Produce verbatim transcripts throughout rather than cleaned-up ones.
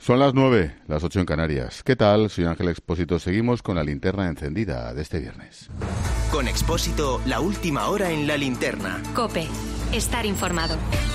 Son las nueve, las ocho en Canarias. ¿Qué tal? Soy Ángel Expósito. Seguimos con la linterna encendida de este viernes. Con Expósito, la última hora en la linterna. COPE. Estar informado.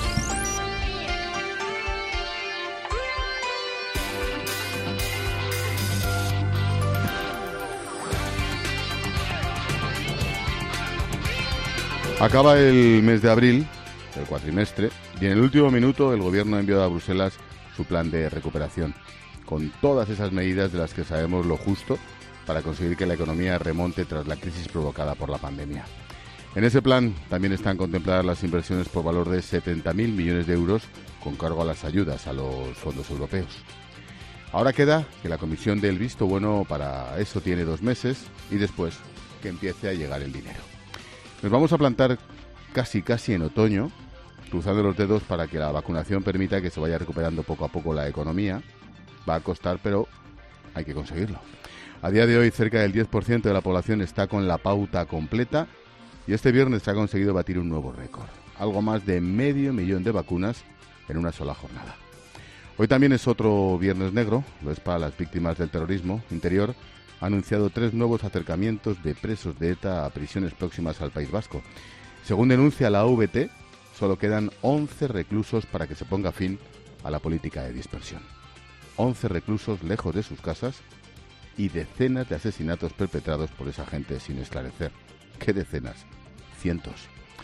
Acaba el mes de abril, el cuatrimestre, y en el último minuto el Gobierno ha enviado a Bruselas su plan de recuperación, con todas esas medidas de las que sabemos lo justo para conseguir que la economía remonte tras la crisis provocada por la pandemia. En ese plan también están contempladas las inversiones por valor de setenta mil millones de euros con cargo a las ayudas a los fondos europeos. Ahora queda que la Comisión dé el visto bueno para eso, tiene dos meses, y después que empiece a llegar el dinero. Nos vamos a plantar casi casi en otoño, cruzando los dedos para que la vacunación permita que se vaya recuperando poco a poco la economía. Va a costar, pero hay que conseguirlo. A día de hoy, cerca del diez por ciento de la población está con la pauta completa y este viernes se ha conseguido batir un nuevo récord. Algo más de medio millón de vacunas en una sola jornada. Hoy también es otro viernes negro, lo es para las víctimas del terrorismo. Interior ha anunciado tres nuevos acercamientos de presos de ETA a prisiones próximas al País Vasco. Según denuncia la A V T, solo quedan once reclusos para que se ponga fin a la política de dispersión. once reclusos lejos de sus casas y decenas de asesinatos perpetrados por esa gente sin esclarecer. ¿Qué decenas? Cientos.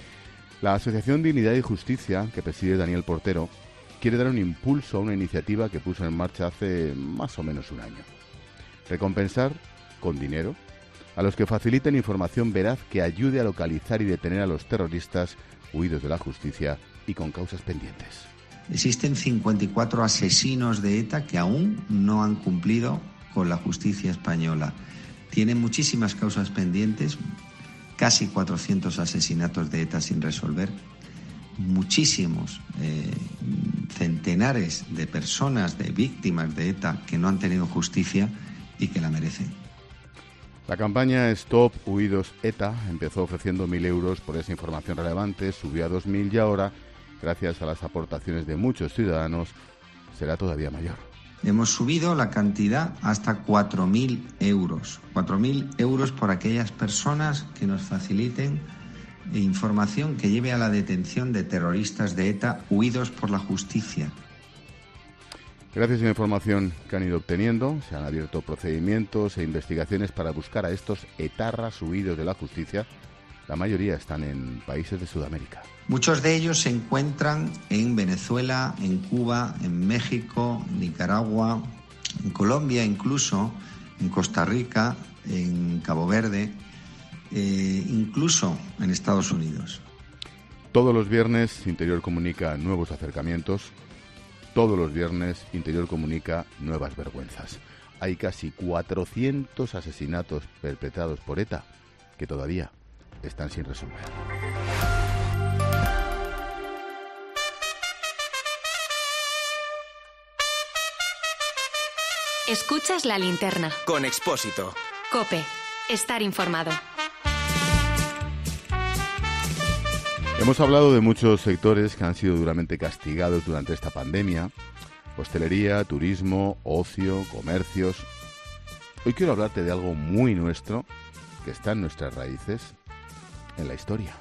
La Asociación Dignidad y Justicia, que preside Daniel Portero, quiere dar un impulso a una iniciativa que puso en marcha hace más o menos un año. Recompensar, con dinero, a los que faciliten información veraz que ayude a localizar y detener a los terroristas huidos de la justicia y con causas pendientes. Existen cincuenta y cuatro asesinos de ETA que aún no han cumplido con la justicia española. Tienen muchísimas causas pendientes, casi cuatrocientos asesinatos de ETA sin resolver, muchísimos, eh, centenares de personas, de víctimas de ETA que no han tenido justicia y que la merecen. La campaña Stop Huidos ETA empezó ofreciendo mil euros por esa información relevante, subió a dos mil y ahora, gracias a las aportaciones de muchos ciudadanos, será todavía mayor. Hemos subido la cantidad hasta cuatro mil euros. cuatro mil euros por aquellas personas que nos faciliten información que lleve a la detención de terroristas de ETA huidos por la justicia. Gracias a la información que han ido obteniendo, se han abierto procedimientos e investigaciones para buscar a estos etarras huidos de la justicia. La mayoría están en países de Sudamérica. Muchos de ellos se encuentran en Venezuela, en Cuba, en México, en Nicaragua, en Colombia incluso, en Costa Rica, en Cabo Verde, eh, incluso en Estados Unidos. Todos los viernes Interior comunica nuevos acercamientos. Todos los viernes Interior comunica nuevas vergüenzas. Hay casi cuatrocientos asesinatos perpetrados por ETA que todavía están sin resolver. Escuchas la linterna. Con Expósito. COPE. Estar informado. Hemos hablado de muchos sectores que han sido duramente castigados durante esta pandemia. Hostelería, turismo, ocio, comercios. Hoy quiero hablarte de algo muy nuestro, que está en nuestras raíces, en la historia.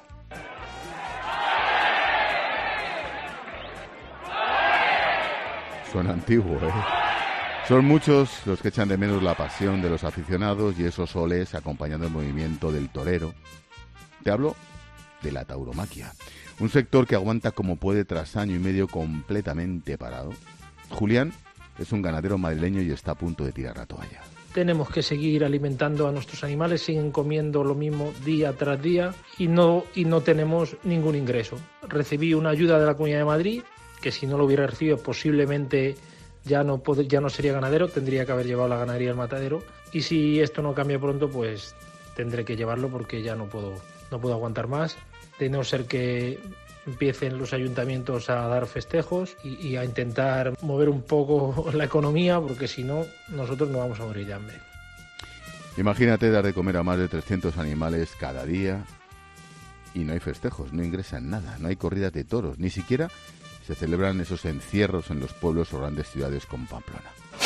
Suena antiguo, ¿eh? Son muchos los que echan de menos la pasión de los aficionados y esos soles acompañando el movimiento del torero. Te hablo de la tauromaquia, un sector que aguanta como puede tras año y medio completamente parado. Julián es un ganadero madrileño y está a punto de tirar la toalla. Tenemos que seguir alimentando a nuestros animales, siguen comiendo lo mismo día tras día y no, y no tenemos ningún ingreso. Recibí una ayuda de la Comunidad de Madrid, que si no lo hubiera recibido posiblemente ya no, pod- ya no sería ganadero, tendría que haber llevado la ganadería al matadero. Y si esto no cambia pronto, pues tendré que llevarlo porque ya no puedo, no puedo aguantar más. De no ser que empiecen los ayuntamientos a dar festejos y, y a intentar mover un poco la economía, porque si no, nosotros no vamos a morir de hambre. Imagínate dar de comer a más de trescientos animales cada día y no hay festejos, no ingresan nada, no hay corridas de toros, ni siquiera se celebran esos encierros en los pueblos o grandes ciudades como Pamplona.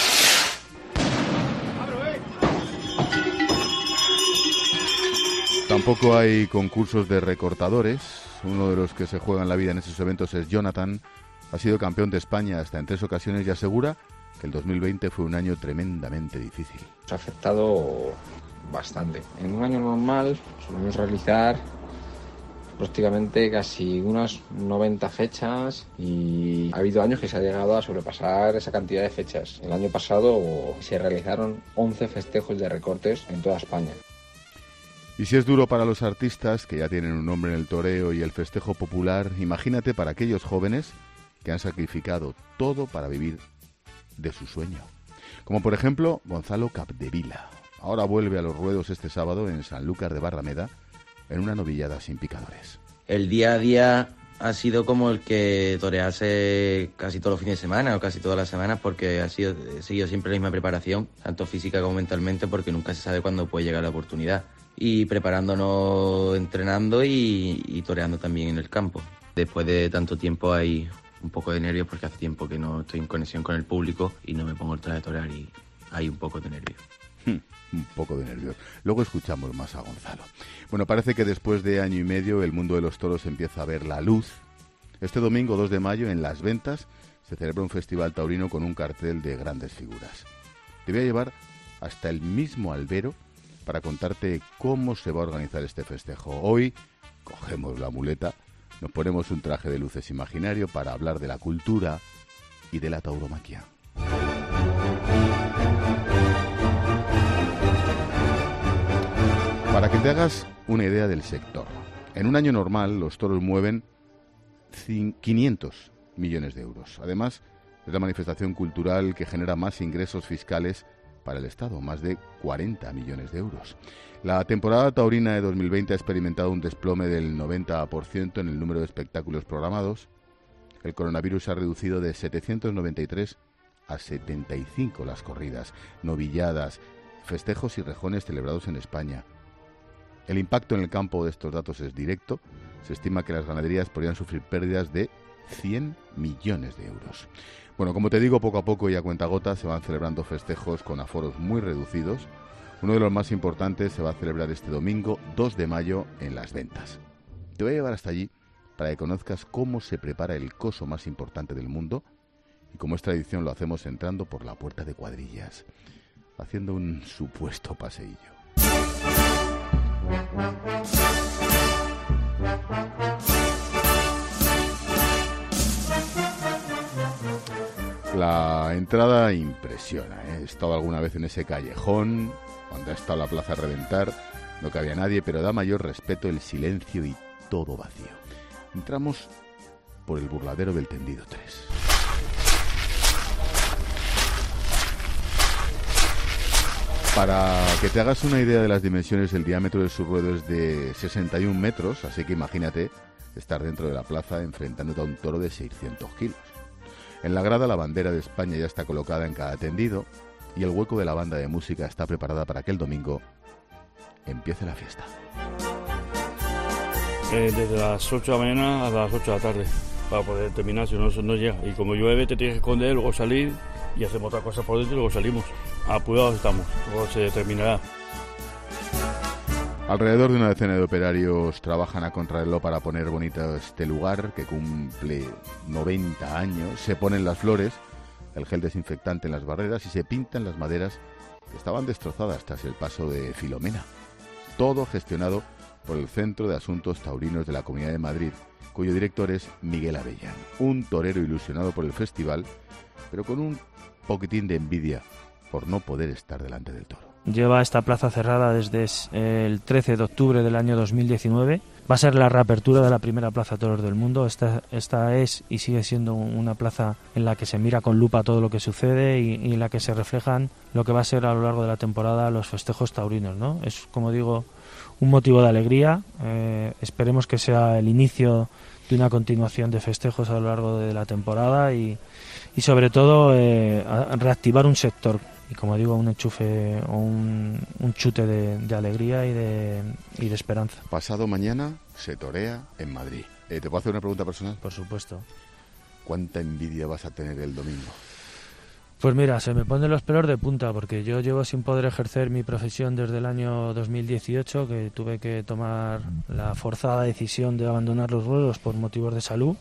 Tampoco hay concursos de recortadores. Uno de los que se juegan la vida en estos eventos es Jonathan. Ha sido campeón de España hasta en tres ocasiones y asegura que el dos mil veinte fue un año tremendamente difícil. Nos ha afectado bastante. En un año normal solemos realizar prácticamente casi unas noventa fechas y ha habido años que se ha llegado a sobrepasar esa cantidad de fechas. El año pasado se realizaron once festejos de recortes en toda España. Y si es duro para los artistas, que ya tienen un nombre en el toreo y el festejo popular, imagínate para aquellos jóvenes que han sacrificado todo para vivir de su sueño. Como por ejemplo Gonzalo Capdevila. Ahora vuelve a los ruedos este sábado en Sanlúcar de Barrameda en una novillada sin picadores. El día a día ha sido como el que torease casi todos los fines de semana o casi todas las semanas, porque ha sido, he seguido siempre la misma preparación, tanto física como mentalmente, porque nunca se sabe cuándo puede llegar la oportunidad. Y preparándonos, entrenando y, y toreando también en el campo. Después de tanto tiempo hay un poco de nervios porque hace tiempo que no estoy en conexión con el público y no me pongo el traje de torear y hay un poco de nervios. Hmm, un poco de nervios. Luego escuchamos más a Gonzalo. Bueno, parece que después de año y medio el mundo de los toros empieza a ver la luz. Este domingo dos de mayo en Las Ventas se celebra un festival taurino con un cartel de grandes figuras. Te voy a llevar hasta el mismo albero para contarte cómo se va a organizar este festejo. Hoy cogemos la muleta, nos ponemos un traje de luces imaginario para hablar de la cultura y de la tauromaquia. Para que te hagas una idea del sector, en un año normal los toros mueven quinientos millones de euros. Además, es la manifestación cultural que genera más ingresos fiscales para el Estado, más de cuarenta millones de euros. La temporada taurina de dos mil veinte ha experimentado un desplome del noventa por ciento en el número de espectáculos programados. El coronavirus ha reducido de setecientos noventa y tres a setenta y cinco las corridas, novilladas, festejos y rejones celebrados en España. El impacto en el campo de estos datos es directo. Se estima que las ganaderías podrían sufrir pérdidas de cien millones de euros. Bueno, como te digo, poco a poco y a cuentagotas se van celebrando festejos con aforos muy reducidos. Uno de los más importantes se va a celebrar este domingo dos de mayo en Las Ventas. Te voy a llevar hasta allí para que conozcas cómo se prepara el coso más importante del mundo y como es tradición lo hacemos entrando por la puerta de cuadrillas, haciendo un supuesto paseillo. La entrada impresiona, ¿eh? He estado alguna vez en ese callejón, cuando ha estado la plaza a reventar, no cabía nadie, pero da mayor respeto el silencio y todo vacío. Entramos por el burladero del tendido tres. Para que te hagas una idea de las dimensiones, el diámetro de su ruedo es de sesenta y un metros, así que imagínate estar dentro de la plaza enfrentándote a un toro de seiscientos kilos. En la grada la bandera de España ya está colocada en cada tendido y el hueco de la banda de música está preparada para que el domingo empiece la fiesta. Eh, desde las ocho de la mañana a las ocho de la tarde para poder terminar, si no, no llega. Y como llueve te tienes que esconder, luego salir y hacemos otra cosa por dentro y luego salimos. Apurados estamos, luego se terminará. Alrededor de una decena de operarios trabajan a contrarreloj para poner bonito este lugar que cumple noventa años. Se ponen las flores, el gel desinfectante en las barreras y se pintan las maderas que estaban destrozadas tras el paso de Filomena. Todo gestionado por el Centro de Asuntos Taurinos de la Comunidad de Madrid, cuyo director es Miguel Avellán, un torero ilusionado por el festival, pero con un poquitín de envidia por no poder estar delante del toro. Lleva esta plaza cerrada desde el trece de octubre del año dos mil diecinueve. Va a ser la reapertura de la primera plaza de toros del mundo. Esta, esta es y sigue siendo una plaza en la que se mira con lupa todo lo que sucede y, y en la que se reflejan lo que va a ser a lo largo de la temporada los festejos taurinos, ¿no? Es, como digo, un motivo de alegría. Eh, esperemos que sea el inicio de una continuación de festejos a lo largo de la temporada y, y sobre todo eh, a reactivar un sector. Y como digo, un enchufe o un, un chute de, de alegría y de, y de esperanza. Pasado mañana se torea en Madrid. Eh, ¿Te puedo hacer una pregunta personal? Por supuesto. ¿cuánta envidia vas a tener el domingo? Pues mira, se me ponen los pelos de punta porque yo llevo sin poder ejercer mi profesión desde el año dos mil dieciocho, que tuve que tomar la forzada decisión de abandonar los ruedos por motivos de salud,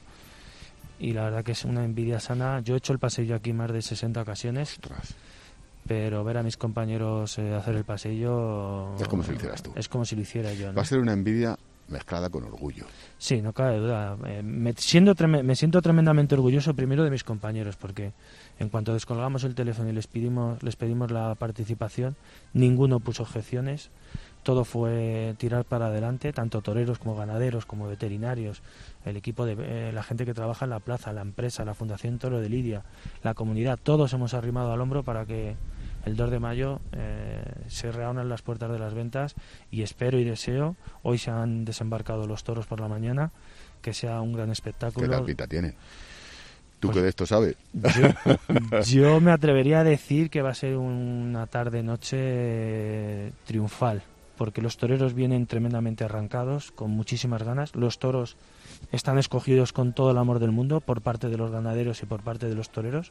y la verdad que es una envidia sana. Yo he hecho el pasillo aquí más de sesenta ocasiones. Ostras. Pero ver a mis compañeros eh, hacer el pasillo... Es como si lo hicieras tú. Es como si lo hiciera yo, ¿no? Va a ser una envidia mezclada con orgullo. Sí, no cabe duda. Eh, me, siendo trem- me siento tremendamente orgulloso primero de mis compañeros, porque en cuanto descolgamos el teléfono y les pedimos, les pedimos la participación, ninguno puso objeciones. Todo fue tirar para adelante, tanto toreros como ganaderos, como veterinarios, el equipo de eh, la gente que trabaja en la plaza, la empresa, la Fundación Toro de Lidia, la comunidad. Todos hemos arrimado al hombro para que el dos de mayo eh, se reúnan las puertas de las ventas, y espero y deseo, hoy se han desembarcado los toros por la mañana, que sea un gran espectáculo. ¿Qué tal pinta tiene? ¿Tú Pues, que de esto sabes? Yo, yo me atrevería a decir que va a ser una tarde-noche triunfal, porque los toreros vienen tremendamente arrancados, con muchísimas ganas. Los toros están escogidos con todo el amor del mundo por parte de los ganaderos y por parte de los toreros.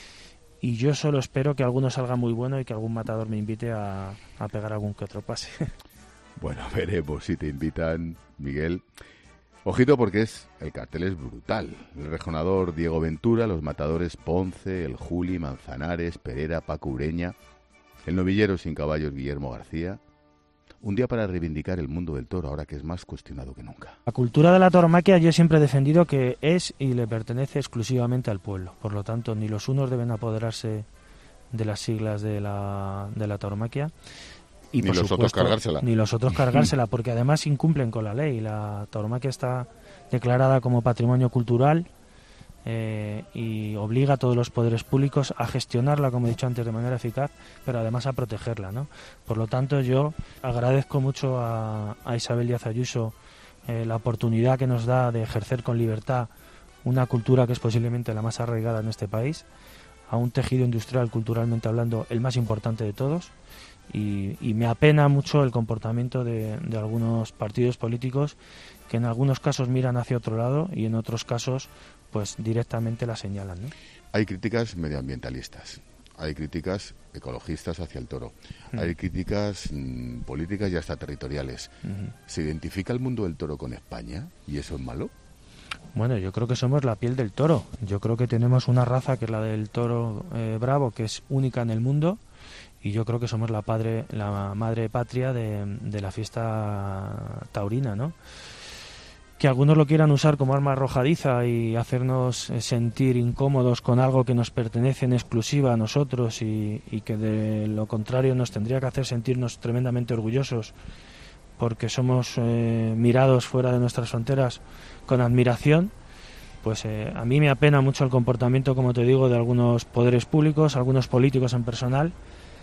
Y yo solo espero que alguno salga muy bueno y que algún matador me invite a, a pegar algún que otro pase. Bueno, veremos si te invitan, Miguel. Ojito porque es el cartel es brutal. El rejonador Diego Ventura, los matadores Ponce, el Juli, Manzanares, Perera, Paco Ureña, el novillero sin caballos Guillermo García. Un día para reivindicar el mundo del toro, ahora que es más cuestionado que nunca. La cultura de la tauromaquia yo siempre he defendido que es y le pertenece exclusivamente al pueblo. Por lo tanto, ni los unos deben apoderarse de las siglas de la, de la tauromaquia. Y ni por los supuesto, otros cargársela. Ni los otros cargársela, porque además incumplen con la ley. La tauromaquia está declarada como patrimonio cultural eh, y obliga a todos los poderes públicos a gestionarla, como he dicho antes, de manera eficaz, pero además a protegerla, ¿no? Por lo tanto, yo agradezco mucho a, a Isabel Díaz Ayuso eh, la oportunidad que nos da de ejercer con libertad una cultura que es posiblemente la más arraigada en este país, a un tejido industrial, culturalmente hablando, el más importante de todos. Y, y me apena mucho el comportamiento de, de algunos partidos políticos que en algunos casos miran hacia otro lado y en otros casos pues directamente la señalan, ¿no? Hay críticas medioambientalistas, hay críticas ecologistas hacia el toro, uh-huh. hay críticas mmm, políticas y hasta territoriales. Uh-huh. ¿Se identifica el mundo del toro con España y eso es malo? Bueno, yo creo que somos la piel del toro. Yo creo que tenemos una raza que es la del toro eh, bravo, que es única en el mundo. Y yo creo que somos la padre, la madre patria de, de la fiesta taurina, ¿no? Que algunos lo quieran usar como arma arrojadiza y hacernos sentir incómodos con algo que nos pertenece en exclusiva a nosotros y, y que de lo contrario nos tendría que hacer sentirnos tremendamente orgullosos porque somos eh, mirados fuera de nuestras fronteras con admiración, pues eh, a mí me apena mucho el comportamiento, como te digo, de algunos poderes públicos, algunos políticos en personal,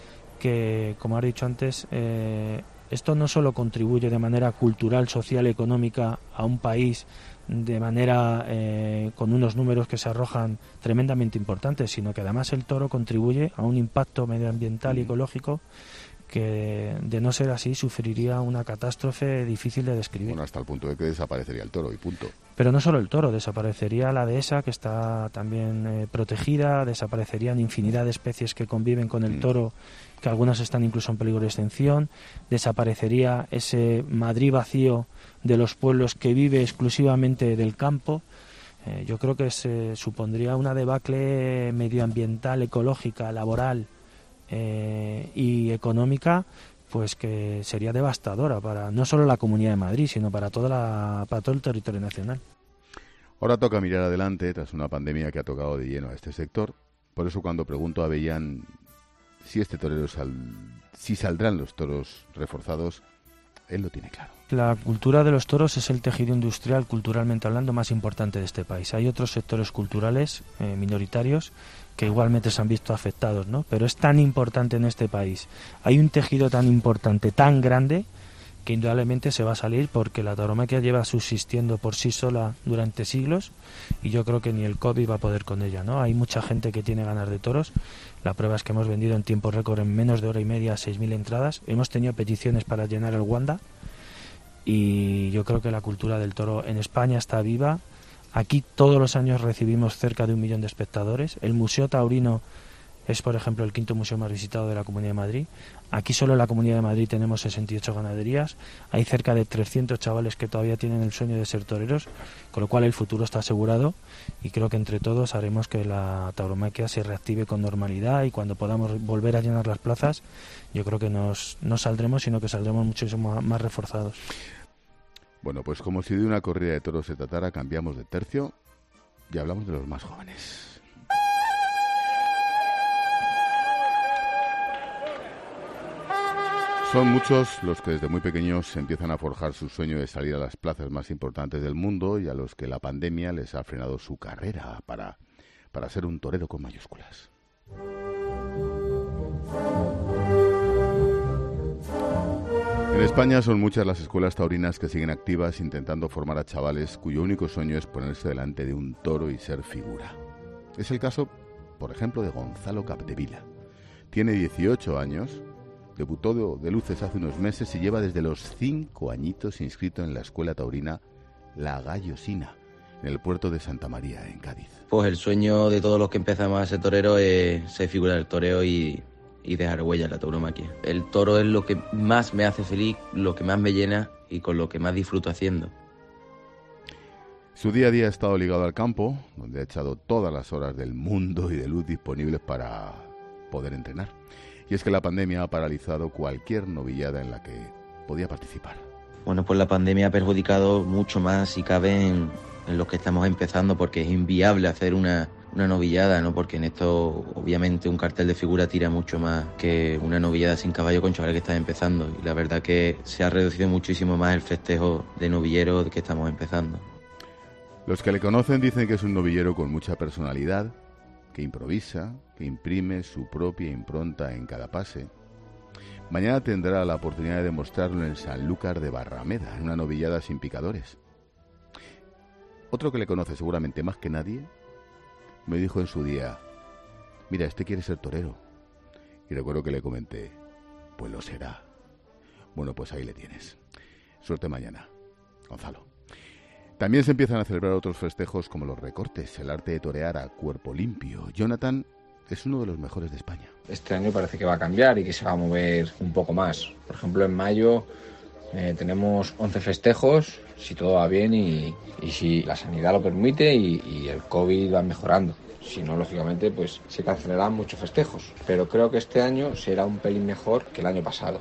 que, como has dicho antes, eh, esto no solo contribuye de manera cultural, social y económica a un país de manera eh, con unos números que se arrojan tremendamente importantes, sino que además el toro contribuye a un impacto medioambiental y ecológico que, de no ser así, sufriría una catástrofe difícil de describir. Bueno, hasta el punto de que desaparecería el toro y punto. Pero no solo el toro, desaparecería la dehesa, que está también eh, protegida, desaparecerían infinidad de especies que conviven con el mm. toro, que algunas están incluso en peligro de extinción, desaparecería ese Madrid vacío de los pueblos que vive exclusivamente del campo. Eh, yo creo que se supondría una debacle medioambiental, ecológica, laboral eh, y económica, pues que sería devastadora para no solo la Comunidad de Madrid, sino para toda la, para todo el territorio nacional. Ahora toca mirar adelante tras una pandemia que ha tocado de lleno a este sector. Por eso cuando pregunto a Avellán si este torero sal, si saldrán los toros reforzados, él lo tiene claro. La cultura de los toros es el tejido industrial, culturalmente hablando, más importante de este país. Hay otros sectores culturales eh, minoritarios que igualmente se han visto afectados, ¿no? Pero es tan importante en este país. Hay un tejido tan importante, tan grande, que indudablemente se va a salir porque la tauromaquia lleva subsistiendo por sí sola durante siglos y yo creo que ni el COVID va a poder con ella, ¿no? Hay mucha gente que tiene ganas de toros. La prueba es que hemos vendido en tiempo récord, en menos de hora y media, seis mil entradas. Hemos tenido peticiones para llenar el Wanda y yo creo que la cultura del toro en España está viva. Aquí todos los años recibimos cerca de un millón de espectadores. El Museo Taurino es, por ejemplo, el quinto museo más visitado de la Comunidad de Madrid. Aquí solo en la Comunidad de Madrid tenemos sesenta y ocho ganaderías. Hay cerca de trescientos chavales que todavía tienen el sueño de ser toreros, con lo cual el futuro está asegurado y creo que entre todos haremos que la tauromaquia se reactive con normalidad y cuando podamos volver a llenar las plazas, yo creo que nos, no saldremos, sino que saldremos muchísimo más reforzados. Bueno, pues como si de una corrida de toros se tratara, cambiamos de tercio y hablamos de los más jóvenes. Son muchos los que desde muy pequeños empiezan a forjar su sueño de salir a las plazas más importantes del mundo y a los que la pandemia les ha frenado su carrera para, para ser un torero con mayúsculas. En España son muchas las escuelas taurinas que siguen activas intentando formar a chavales cuyo único sueño es ponerse delante de un toro y ser figura. Es el caso, por ejemplo, de Gonzalo Capdevila. Tiene dieciocho años, debutó de, de luces hace unos meses y lleva desde los cinco añitos inscrito en la escuela taurina La Gallosina, en el puerto de Santa María, en Cádiz. Pues el sueño de todos los que empezamos a ser toreros es ser figura del toreo y, y dejar huella en la tauromaquia. El toro es lo que más me hace feliz, lo que más me llena y con lo que más disfruto haciendo. Su día a día ha estado ligado al campo, donde ha echado todas las horas del mundo y de luz disponibles para poder entrenar. Y es que la pandemia ha paralizado cualquier novillada en la que podía participar. Bueno, pues la pandemia ha perjudicado mucho más, si cabe, en, en los que estamos empezando, porque es inviable hacer una, una novillada, ¿no? Porque en esto, obviamente, un cartel de figura tira mucho más que una novillada sin caballo con chavales que están empezando. Y la verdad que se ha reducido muchísimo más el festejo de novillero que estamos empezando. Los que le conocen dicen que es un novillero con mucha personalidad, que improvisa, que imprime su propia impronta en cada pase. Mañana tendrá la oportunidad de demostrarlo en Sanlúcar de Barrameda, en una novillada sin picadores. Otro que le conoce seguramente más que nadie, me dijo en su día, mira, este quiere ser torero. Y recuerdo que le comenté, pues lo será. Bueno, pues ahí le tienes. Suerte mañana, Gonzalo. También se empiezan a celebrar otros festejos como los recortes, el arte de torear a cuerpo limpio. Jonathan es uno de los mejores de España. Este año parece que va a cambiar y que se va a mover un poco más. Por ejemplo, en mayo eh, tenemos once festejos, si todo va bien y, y si la sanidad lo permite y, y el COVID va mejorando. Si no, lógicamente, pues se cancelarán muchos festejos. Pero creo que este año será un pelín mejor que el año pasado.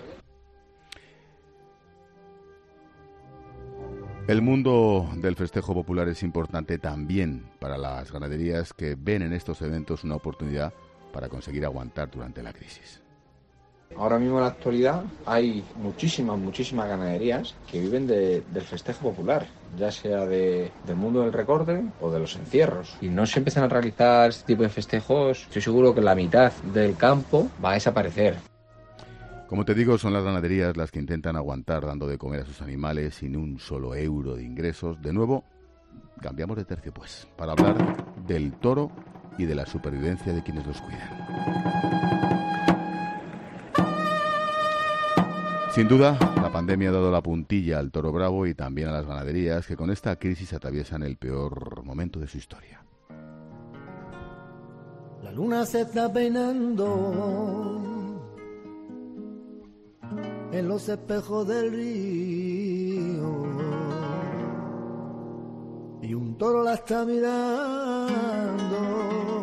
El mundo del festejo popular es importante también para las ganaderías que ven en estos eventos una oportunidad para conseguir aguantar durante la crisis. Ahora mismo en la actualidad hay muchísimas, muchísimas ganaderías que viven de, del festejo popular, ya sea de, del mundo del recorte o de los encierros. Y no se empiezan a realizar este tipo de festejos, estoy seguro que la mitad del campo va a desaparecer. Como te digo, son las ganaderías las que intentan aguantar dando de comer a sus animales sin un solo euro de ingresos. De nuevo, cambiamos de tercio pues, para hablar del toro y de la supervivencia de quienes los cuidan. Sin duda, la pandemia ha dado la puntilla al toro bravo y también a las ganaderías que con esta crisis atraviesan el peor momento de su historia. La luna se está peinando en los espejos del río y un toro la está mirando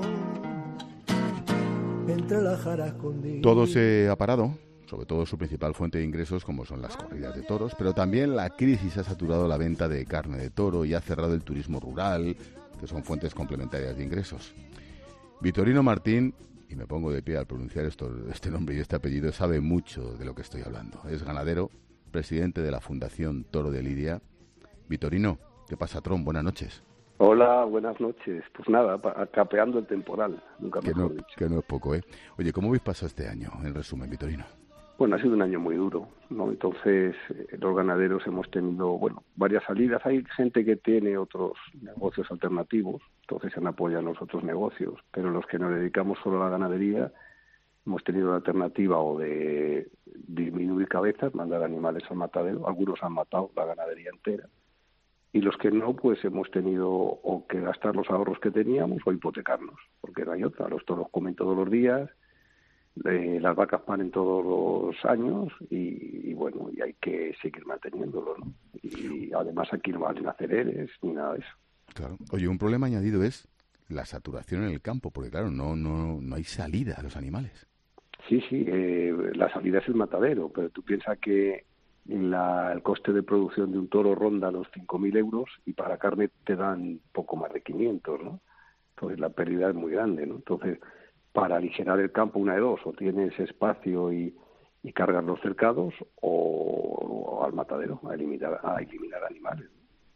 entre las jaras escondidas. Todo se ha parado, sobre todo su principal fuente de ingresos como son las corridas de toros, pero también la crisis ha saturado la venta de carne de toro y ha cerrado el turismo rural, que son fuentes complementarias de ingresos. Vitorino Martín, y me pongo de pie al pronunciar esto, este nombre y este apellido, sabe mucho de lo que estoy hablando. Es ganadero, presidente de la Fundación Toro de Lidia. Vitorino, ¿qué pasa, Tron? Buenas noches. Hola, buenas noches. Pues nada, capeando el temporal, nunca que mejor no, dicho. Que no es poco, ¿eh? Oye, ¿cómo habéis pasado este año, en resumen, Vitorino? Bueno, ha sido un año muy duro, ¿no? Entonces, eh, los ganaderos hemos tenido, bueno, varias salidas. Hay gente que tiene otros negocios alternativos, entonces se han apoyado en los otros negocios, pero los que nos dedicamos solo a la ganadería hemos tenido la alternativa o de disminuir cabezas, mandar animales al matadero. Algunos han matado la ganadería entera, y los que no, pues hemos tenido o que gastar los ahorros que teníamos o hipotecarnos, porque no hay otra. Los toros comen todos los días, eh, las vacas paren todos los años y, y bueno, y hay que seguir manteniéndolo, ¿no? Y además aquí no valen aceleres ni nada de eso. Claro. Oye, un problema añadido es la saturación en el campo, porque claro, no no no hay salida a los animales. Sí, sí, eh, la salida es el matadero, pero tú piensas que la, el coste de producción de un toro ronda los cinco mil euros y para carne te dan poco más de quinientos, ¿no? Entonces la pérdida es muy grande, ¿no? Entonces, para aligerar el campo, una de dos, o tienes espacio y, y cargas los cercados, o, o al matadero, a eliminar, a eliminar animales.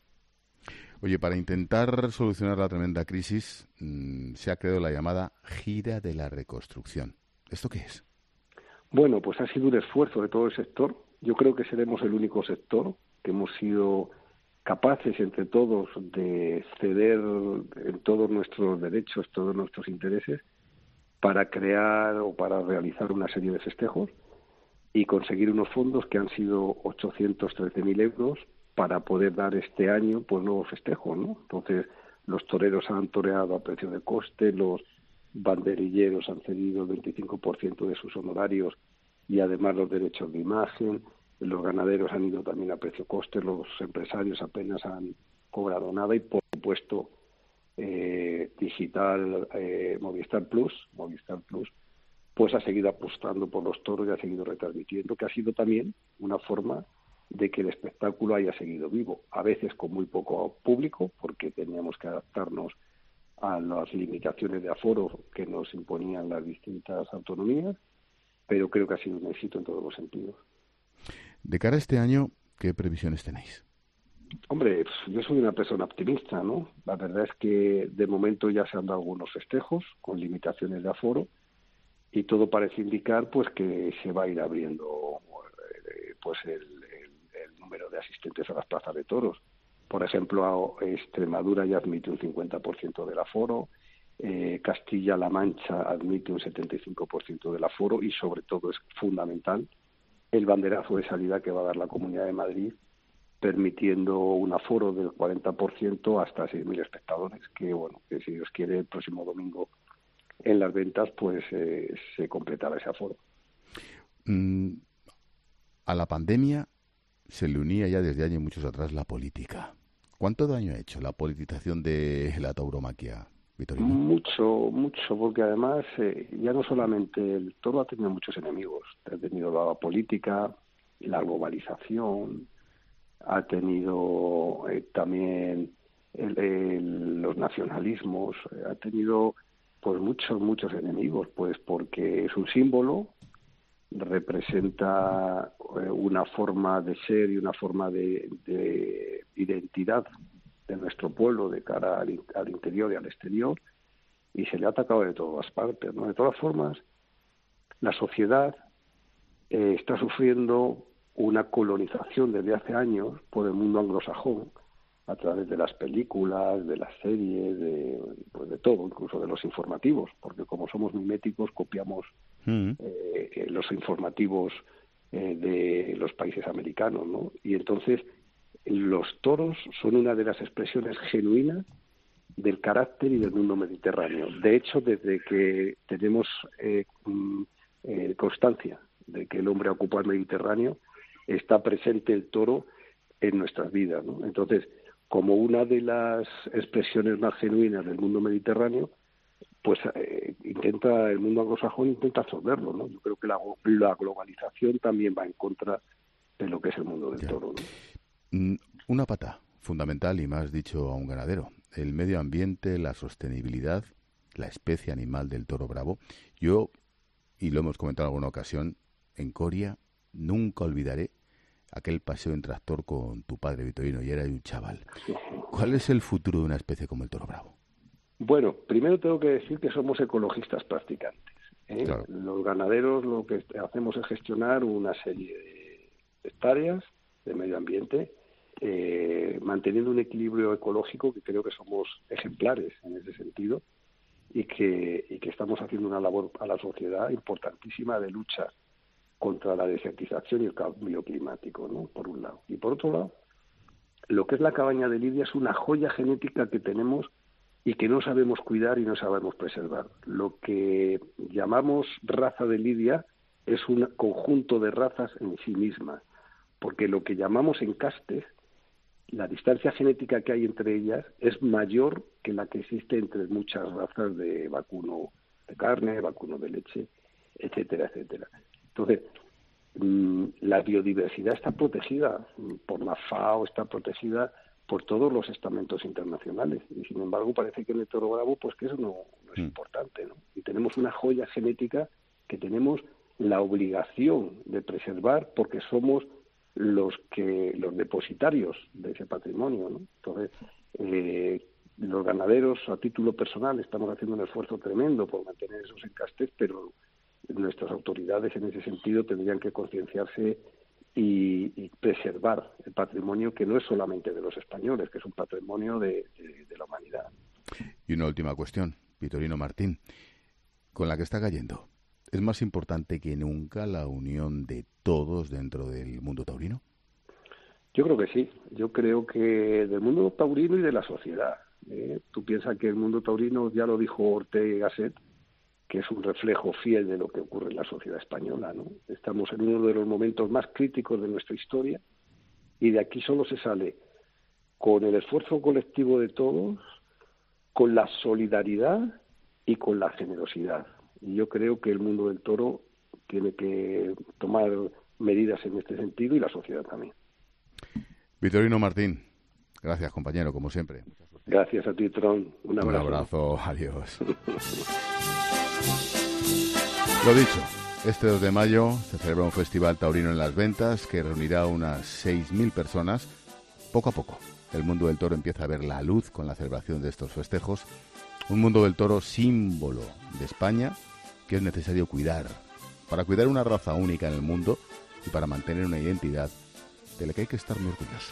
Oye, para intentar solucionar la tremenda crisis, mmm, se ha creado la llamada Gira de la Reconstrucción. ¿Esto qué es? Bueno, pues ha sido un esfuerzo de todo el sector. Yo creo que seremos el único sector que hemos sido capaces entre todos de ceder en todos nuestros derechos, todos nuestros intereses, para crear o para realizar una serie de festejos y conseguir unos fondos que han sido ochocientos trece mil euros para poder dar este año pues nuevos festejos, ¿no? Entonces, los toreros han toreado a precio de coste, los banderilleros han cedido el veinticinco por ciento de sus honorarios y además los derechos de imagen, los ganaderos han ido también a precio coste, los empresarios apenas han cobrado nada y por supuesto eh, digital eh, Movistar Plus, Movistar Plus, pues ha seguido apostando por los toros y ha seguido retransmitiendo, que ha sido también una forma de que el espectáculo haya seguido vivo, a veces con muy poco público, porque teníamos que adaptarnos a las limitaciones de aforo que nos imponían las distintas autonomías, pero creo que ha sido un éxito en todos los sentidos. De cara a este año, ¿qué previsiones tenéis? Hombre, yo soy una persona optimista, ¿no? La verdad es que de momento ya se han dado algunos festejos con limitaciones de aforo y todo parece indicar pues que se va a ir abriendo eh, pues el, el, el número de asistentes a las plazas de toros. Por ejemplo, Extremadura ya admite un cincuenta por ciento del aforo, eh, Castilla-La Mancha admite un setenta y cinco por ciento del aforo y sobre todo es fundamental el banderazo de salida que va a dar la Comunidad de Madrid, permitiendo un aforo del cuarenta por ciento hasta seis mil espectadores, que bueno, que si Dios quiere el próximo domingo en las ventas pues eh, se completará ese aforo. Mm, a la pandemia se le unía ya desde años muchos atrás la política. ¿Cuánto daño ha hecho la politización de la tauromaquia, Vitorino? Mucho, mucho, porque además eh, ya no solamente el toro ha tenido muchos enemigos, ha tenido la política, la globalización, ha tenido eh, también el, el, los nacionalismos, eh, ha tenido pues muchos, muchos enemigos, pues porque es un símbolo, representa eh, una forma de ser y una forma de, de identidad de nuestro pueblo de cara al, al interior y al exterior, y se le ha atacado de todas partes, ¿no? De todas formas, la sociedad eh, está sufriendo una colonización desde hace años por el mundo anglosajón, a través de las películas, de las series, de, pues de todo, incluso de los informativos, porque como somos miméticos copiamos mm. eh, los informativos eh, de los países americanos, ¿no? Y entonces los toros son una de las expresiones genuinas del carácter y del mundo mediterráneo. De hecho, desde que tenemos eh, eh, constancia de que el hombre ocupa el Mediterráneo, está presente el toro en nuestras vidas, ¿no? Entonces, como una de las expresiones más genuinas del mundo mediterráneo, pues eh, intenta el mundo anglosajón intenta absorberlo, ¿no? Yo creo que la, la globalización también va en contra de lo que es el mundo del ya. toro, ¿no? Una pata fundamental, y más dicho a un ganadero: el medio ambiente, la sostenibilidad, la especie animal del toro bravo. Yo, y lo hemos comentado en alguna ocasión, en Coria nunca olvidaré aquel paseo en tractor con tu padre, Vitorino, y era un chaval. ¿Cuál es el futuro de una especie como el toro bravo? Bueno, primero tengo que decir que somos ecologistas practicantes, ¿eh? Claro. Los ganaderos lo que hacemos es gestionar una serie de hectáreas de medio ambiente, eh, manteniendo un equilibrio ecológico que creo que somos ejemplares en ese sentido y que, y que estamos haciendo una labor a la sociedad importantísima de lucha contra la desertización y el cambio climático, ¿no? Por un lado. Y por otro lado, lo que es la cabaña de Lidia es una joya genética que tenemos y que no sabemos cuidar y no sabemos preservar. Lo que llamamos raza de Lidia es un conjunto de razas en sí mismas, porque lo que llamamos encastes, la distancia genética que hay entre ellas es mayor que la que existe entre muchas razas de vacuno de carne, vacuno de leche, etcétera, etcétera. Entonces, la biodiversidad está protegida por la FAO, está protegida por todos los estamentos internacionales, y sin embargo parece que en el toro bravo pues que eso no, no es mm. importante, ¿no? Y tenemos una joya genética que tenemos la obligación de preservar porque somos los que los depositarios de ese patrimonio, ¿no? Entonces, eh, los ganaderos a título personal estamos haciendo un esfuerzo tremendo por mantener esos encastes, pero nuestras autoridades en ese sentido tendrían que concienciarse y, y preservar el patrimonio que no es solamente de los españoles, que es un patrimonio de, de, de la humanidad. Y una última cuestión, Vitorino Martín, con la que está cayendo. ¿Es más importante que nunca la unión de todos dentro del mundo taurino? Yo creo que sí. Yo creo que del mundo taurino y de la sociedad. ¿eh? Tú piensas que el mundo taurino, ya lo dijo Ortega y Gasset, que es un reflejo fiel de lo que ocurre en la sociedad española, ¿no? Estamos en uno de los momentos más críticos de nuestra historia y de aquí solo se sale con el esfuerzo colectivo de todos, con la solidaridad y con la generosidad. Y yo creo que el mundo del toro tiene que tomar medidas en este sentido y la sociedad también. Vitorino Martín, gracias compañero, como siempre. Gracias a ti, Tron. Un abrazo. Un abrazo, adiós. Lo dicho, este dos de mayo se celebra un festival taurino en Las Ventas que reunirá unas seis mil personas. Poco a poco, el mundo del toro empieza a ver la luz con la celebración de estos festejos. Un mundo del toro símbolo de España que es necesario cuidar, para cuidar una raza única en el mundo y para mantener una identidad de la que hay que estar muy orgulloso.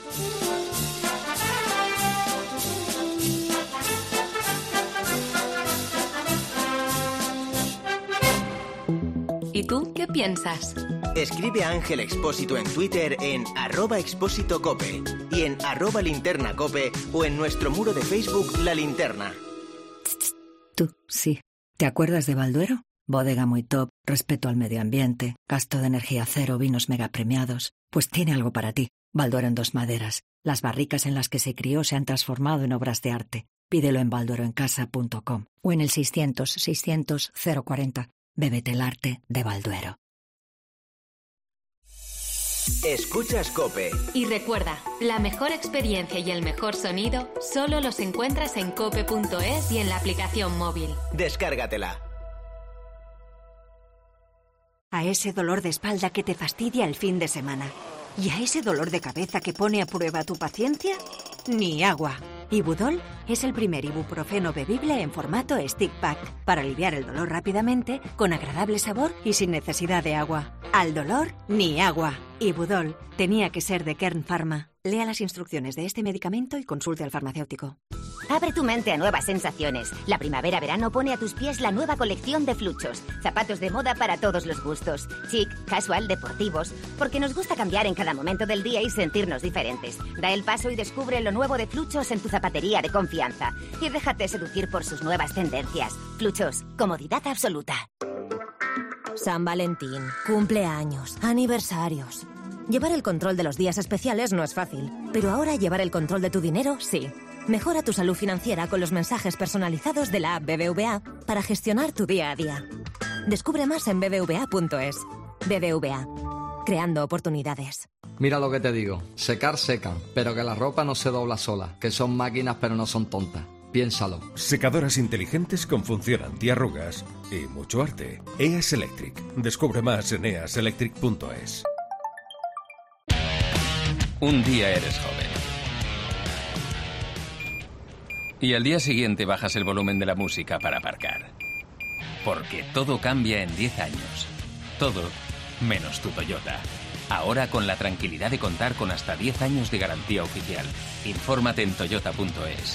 ¿Y tú qué piensas? Escribe a Ángel Expósito en Twitter en arroba expósito cope y en arroba linterna cope o en nuestro muro de Facebook La Linterna. Tú, sí. ¿Te acuerdas de Balduero? Bodega muy top, respeto al medio ambiente, gasto de energía cero, vinos mega premiados. Pues tiene algo para ti. Balduero en dos maderas. Las barricas en las que se crió se han transformado en obras de arte. Pídelo en baldueroencasa punto com o en el seiscientos, seiscientos, cero cuarenta. Bébete el arte de Balduero. Escuchas COPE. Y recuerda, la mejor experiencia y el mejor sonido solo los encuentras en cope punto es y en la aplicación móvil. Descárgatela. A ese dolor de espalda que te fastidia el fin de semana. ¿Y a ese dolor de cabeza que pone a prueba tu paciencia? Ni agua. Ibudol es el primer ibuprofeno bebible en formato stick pack para aliviar el dolor rápidamente, con agradable sabor y sin necesidad de agua. Al dolor, ni agua. Ibudol tenía que ser de Kern Pharma. Lea las instrucciones de este medicamento y consulte al farmacéutico. Abre tu mente a nuevas sensaciones. La primavera-verano pone a tus pies la nueva colección de Fluchos. Zapatos de moda para todos los gustos. Chic, casual, deportivos. Porque nos gusta cambiar en cada momento del día y sentirnos diferentes. Da el paso y descubre lo nuevo de Fluchos en tu zapatería de confianza. Y déjate seducir por sus nuevas tendencias. Fluchos, comodidad absoluta. San Valentín, cumpleaños, aniversarios. Llevar el control de los días especiales no es fácil, pero ahora llevar el control de tu dinero, sí. Mejora tu salud financiera con los mensajes personalizados de la app B B V A para gestionar tu día a día. Descubre más en b b v a punto es. B B V A, creando oportunidades. Mira lo que te digo, secar secan, pero que la ropa no se dobla sola, que son máquinas pero no son tontas. Piénsalo. Secadoras inteligentes con función antiarrugas y mucho arte. E A S Electric. Descubre más en e a s electric punto es. Un día eres joven. Y al día siguiente bajas el volumen de la música para aparcar. Porque todo cambia en diez años. Todo menos tu Toyota. Ahora con la tranquilidad de contar con hasta diez años de garantía oficial. Infórmate en toyota punto es.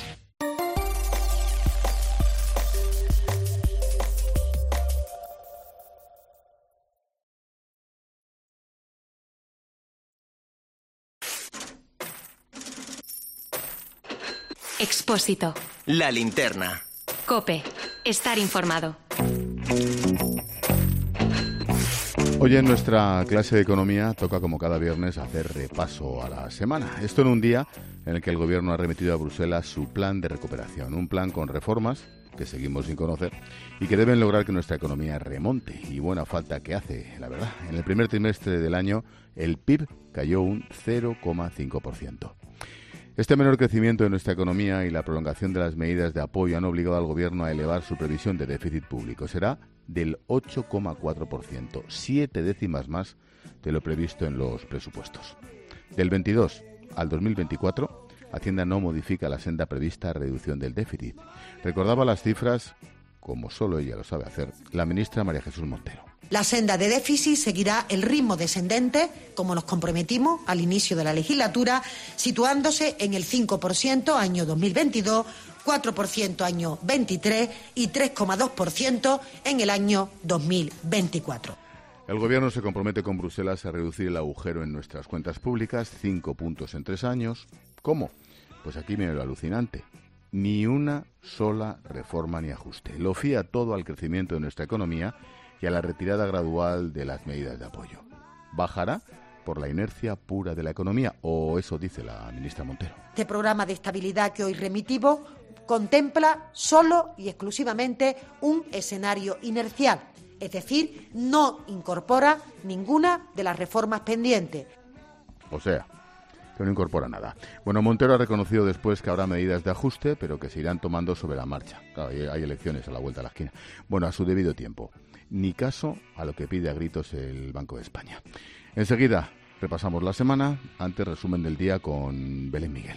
Expósito. La linterna. COPE. Estar informado. Hoy en nuestra clase de economía toca, como cada viernes, hacer repaso a la semana. Esto en un día en el que el Gobierno ha remitido a Bruselas su plan de recuperación. Un plan con reformas que seguimos sin conocer y que deben lograr que nuestra economía remonte. Y buena falta que hace, la verdad. En el primer trimestre del año, el P I B cayó un cero coma cinco por ciento. Este menor crecimiento de nuestra economía y la prolongación de las medidas de apoyo han obligado al Gobierno a elevar su previsión de déficit público. Será del ocho coma cuatro por ciento, siete décimas más de lo previsto en los presupuestos. Del veintidós al dos mil veinticuatro, Hacienda no modifica la senda prevista de reducción del déficit. Recordaba las cifras, como solo ella lo sabe hacer, la ministra María Jesús Montero. La senda de déficit seguirá el ritmo descendente, como nos comprometimos al inicio de la legislatura, situándose en el cinco por ciento año dos mil veintidós, cuatro por ciento año veintitrés y tres coma dos por ciento en el año dos mil veinticuatro. El Gobierno se compromete con Bruselas a reducir el agujero en nuestras cuentas públicas, cinco puntos en tres años. ¿Cómo? Pues aquí viene lo alucinante. Ni una sola reforma ni ajuste. Lo fía todo al crecimiento de nuestra economía y a la retirada gradual de las medidas de apoyo. ¿Bajará por la inercia pura de la economía? O eso dice la ministra Montero. Este programa de estabilidad que hoy remitimos contempla solo y exclusivamente un escenario inercial, es decir, no incorpora ninguna de las reformas pendientes. O sea, que no incorpora nada. Bueno, Montero ha reconocido después que habrá medidas de ajuste, pero que se irán tomando sobre la marcha. Claro, hay elecciones a la vuelta de la esquina. Bueno, a su debido tiempo. Ni caso a lo que pide a gritos el Banco de España. Enseguida repasamos la semana, antes resumen del día con Belén Miguel.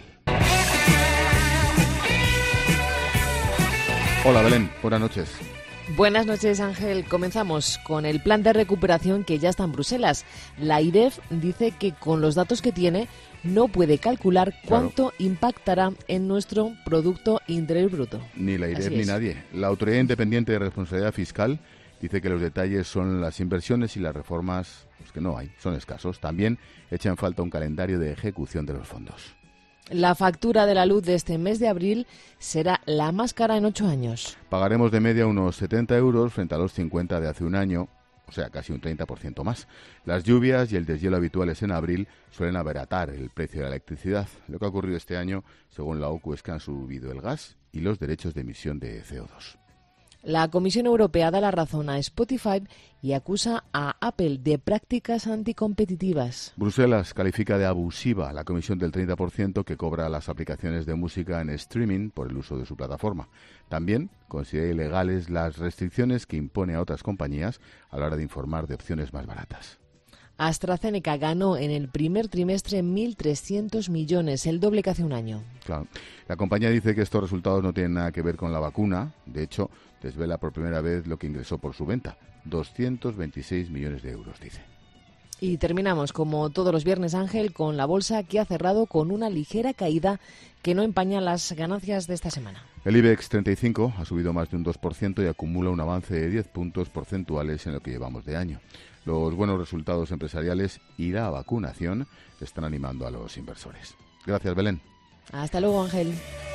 Hola Belén, buenas noches. Buenas noches, Ángel. Comenzamos con el plan de recuperación que ya está en Bruselas. La I R E F dice que con los datos que tiene no puede calcular cuánto claro. impactará en nuestro Producto Interior Bruto. Ni la I R E F ni nadie. La Autoridad Independiente de Responsabilidad Fiscal dice que los detalles son las inversiones y las reformas, pues que no hay, son escasos. También echa en falta un calendario de ejecución de los fondos. La factura de la luz de este mes de abril será la más cara en ocho años. Pagaremos de media unos setenta euros frente a los cincuenta de hace un año, o sea, casi un treinta por ciento más. Las lluvias y el deshielo habituales en abril suelen abaratar el precio de la electricidad. Lo que ha ocurrido este año, según la O C U, es que han subido el gas y los derechos de emisión de C O dos. La Comisión Europea da la razón a Spotify y acusa a Apple de prácticas anticompetitivas. Bruselas califica de abusiva la comisión del treinta por ciento que cobra a las aplicaciones de música en streaming por el uso de su plataforma. También considera ilegales las restricciones que impone a otras compañías a la hora de informar de opciones más baratas. AstraZeneca ganó en el primer trimestre mil trescientos millones, el doble que hace un año. Claro. La compañía dice que estos resultados no tienen nada que ver con la vacuna. De hecho, desvela por primera vez lo que ingresó por su venta. doscientos veintiséis millones de euros, dice. Y terminamos, como todos los viernes, Ángel, con la bolsa que ha cerrado con una ligera caída que no empaña las ganancias de esta semana. El IBEX treinta y cinco ha subido más de un dos por ciento y acumula un avance de diez puntos porcentuales en lo que llevamos de año. Los buenos resultados empresariales y la vacunación están animando a los inversores. Gracias, Belén. Hasta luego, Ángel.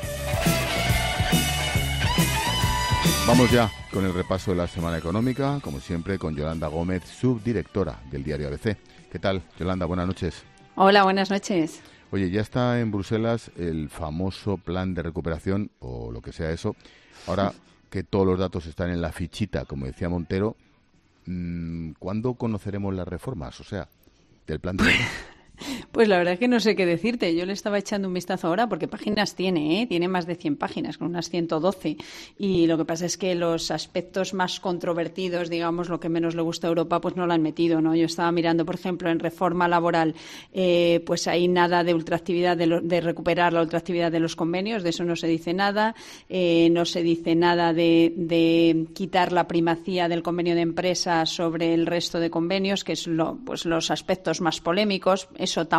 Vamos ya con el repaso de la semana económica, como siempre con Yolanda Gómez, subdirectora del diario A B C. ¿Qué tal, Yolanda? Buenas noches. Hola, buenas noches. Oye, ya está en Bruselas el famoso plan de recuperación, o lo que sea eso. Ahora que todos los datos están en la fichita, como decía Montero, ¿cuándo conoceremos las reformas? O sea, del plan de recuperación. Pues la verdad es que no sé qué decirte. Yo le estaba echando un vistazo ahora porque páginas tiene, ¿eh? Tiene más de cien páginas, con unas ciento doce. Y lo que pasa es que los aspectos más controvertidos, digamos, lo que menos le gusta a Europa, pues no lo han metido, ¿no? Yo estaba mirando, por ejemplo, en reforma laboral, eh, pues hay nada de ultraactividad, de, lo, de recuperar la ultraactividad de los convenios, de eso no se dice nada. Eh, no se dice nada de, de quitar la primacía del convenio de empresa sobre el resto de convenios, que es lo, pues los aspectos más polémicos. Eso tampoco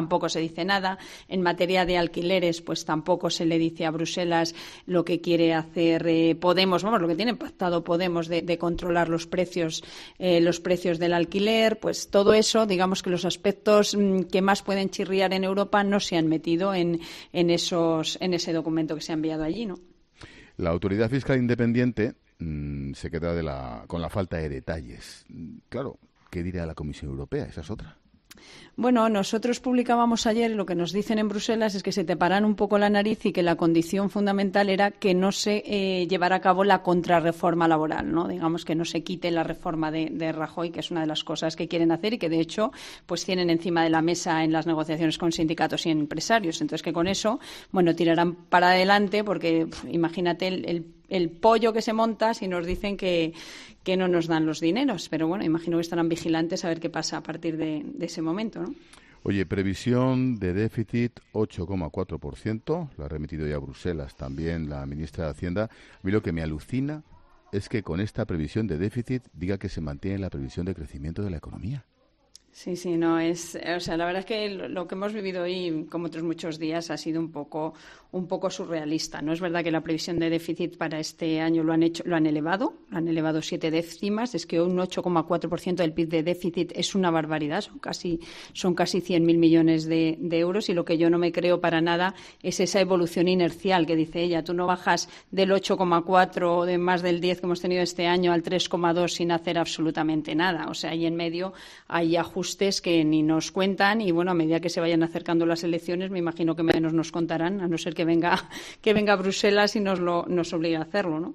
tampoco se dice nada. En materia de alquileres, pues tampoco se le dice a Bruselas lo que quiere hacer eh, Podemos, vamos, lo que tiene pactado Podemos de, de controlar los precios, eh, los precios del alquiler. Pues todo eso, digamos que los aspectos mmm, que más pueden chirriar en Europa no se han metido en, en, esos, en ese documento que se ha enviado allí, ¿no? La Autoridad Fiscal Independiente mmm, se queda de la, con la falta de detalles. Claro, ¿qué dirá la Comisión Europea? Esa es otra. Bueno, nosotros publicábamos ayer y lo que nos dicen en Bruselas es que se te paran un poco la nariz y que la condición fundamental era que no se eh, llevara a cabo la contrarreforma laboral, ¿no? Digamos que no se quite la reforma de, de Rajoy, que es una de las cosas que quieren hacer y que, de hecho, pues tienen encima de la mesa en las negociaciones con sindicatos y empresarios. Entonces, que con eso, bueno, tirarán para adelante porque, pff, imagínate el, el el pollo que se monta si nos dicen que, que no nos dan los dineros. Pero bueno, imagino que estarán vigilantes a ver qué pasa a partir de, de ese momento, ¿no? Oye, previsión de déficit ocho coma cuatro por ciento, lo ha remitido ya a Bruselas también la ministra de Hacienda. A mí lo que me alucina es que con esta previsión de déficit diga que se mantiene la previsión de crecimiento de la economía. Sí, sí, no es, o sea, la verdad es que lo que hemos vivido hoy, como otros muchos días, ha sido un poco, un poco surrealista. No es verdad que la previsión de déficit para este año lo han hecho, lo han elevado, lo han elevado siete décimas. Es que un ocho coma cuatro por ciento del P I B de déficit es una barbaridad, son casi, son casi cien mil millones de, de euros. Y lo que yo no me creo para nada es esa evolución inercial que dice ella. Tú no bajas del ocho coma cuatro o de más del diez que hemos tenido este año al tres coma dos sin hacer absolutamente nada. O sea, ahí en medio hay ajustes que ni nos cuentan y, bueno, a medida que se vayan acercando las elecciones, me imagino que menos nos contarán, a no ser que venga que venga Bruselas y nos lo nos obligue a hacerlo, ¿no?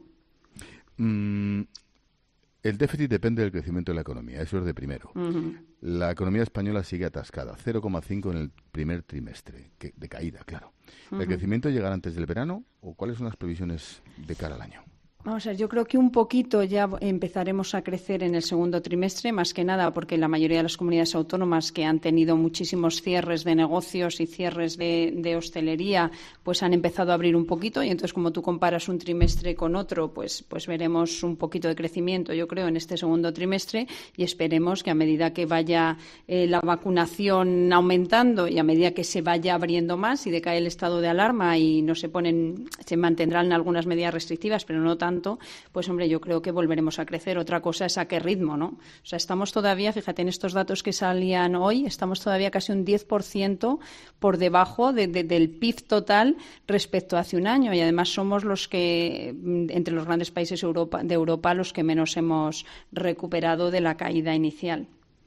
Mm, el déficit depende del crecimiento de la economía, eso es de primero. Uh-huh. La economía española sigue atascada, cero coma cinco en el primer trimestre, que, de caída, claro. Uh-huh. ¿El crecimiento llegará antes del verano o cuáles son las previsiones de cara al año? Vamos a ver, yo creo que un poquito ya empezaremos a crecer en el segundo trimestre, más que nada porque la mayoría de las comunidades autónomas que han tenido muchísimos cierres de negocios y cierres de, de hostelería, pues han empezado a abrir un poquito y entonces, como tú comparas un trimestre con otro, pues, pues veremos un poquito de crecimiento, yo creo, en este segundo trimestre y esperemos que a medida que vaya eh, la vacunación aumentando y a medida que se vaya abriendo más y decae el estado de alarma y no se ponen, se mantendrán algunas medidas restrictivas, pero no tanto, pues hombre, yo creo que volveremos a crecer. Otra cosa es a qué ritmo, ¿no? O sea, estamos todavía, fíjate, en estos datos que salían hoy, estamos todavía casi un diez por ciento por debajo de, de, del P I B total respecto a hace un año y además somos los que, entre los grandes países Europa, de Europa, los que menos hemos recuperado de la caída inicial.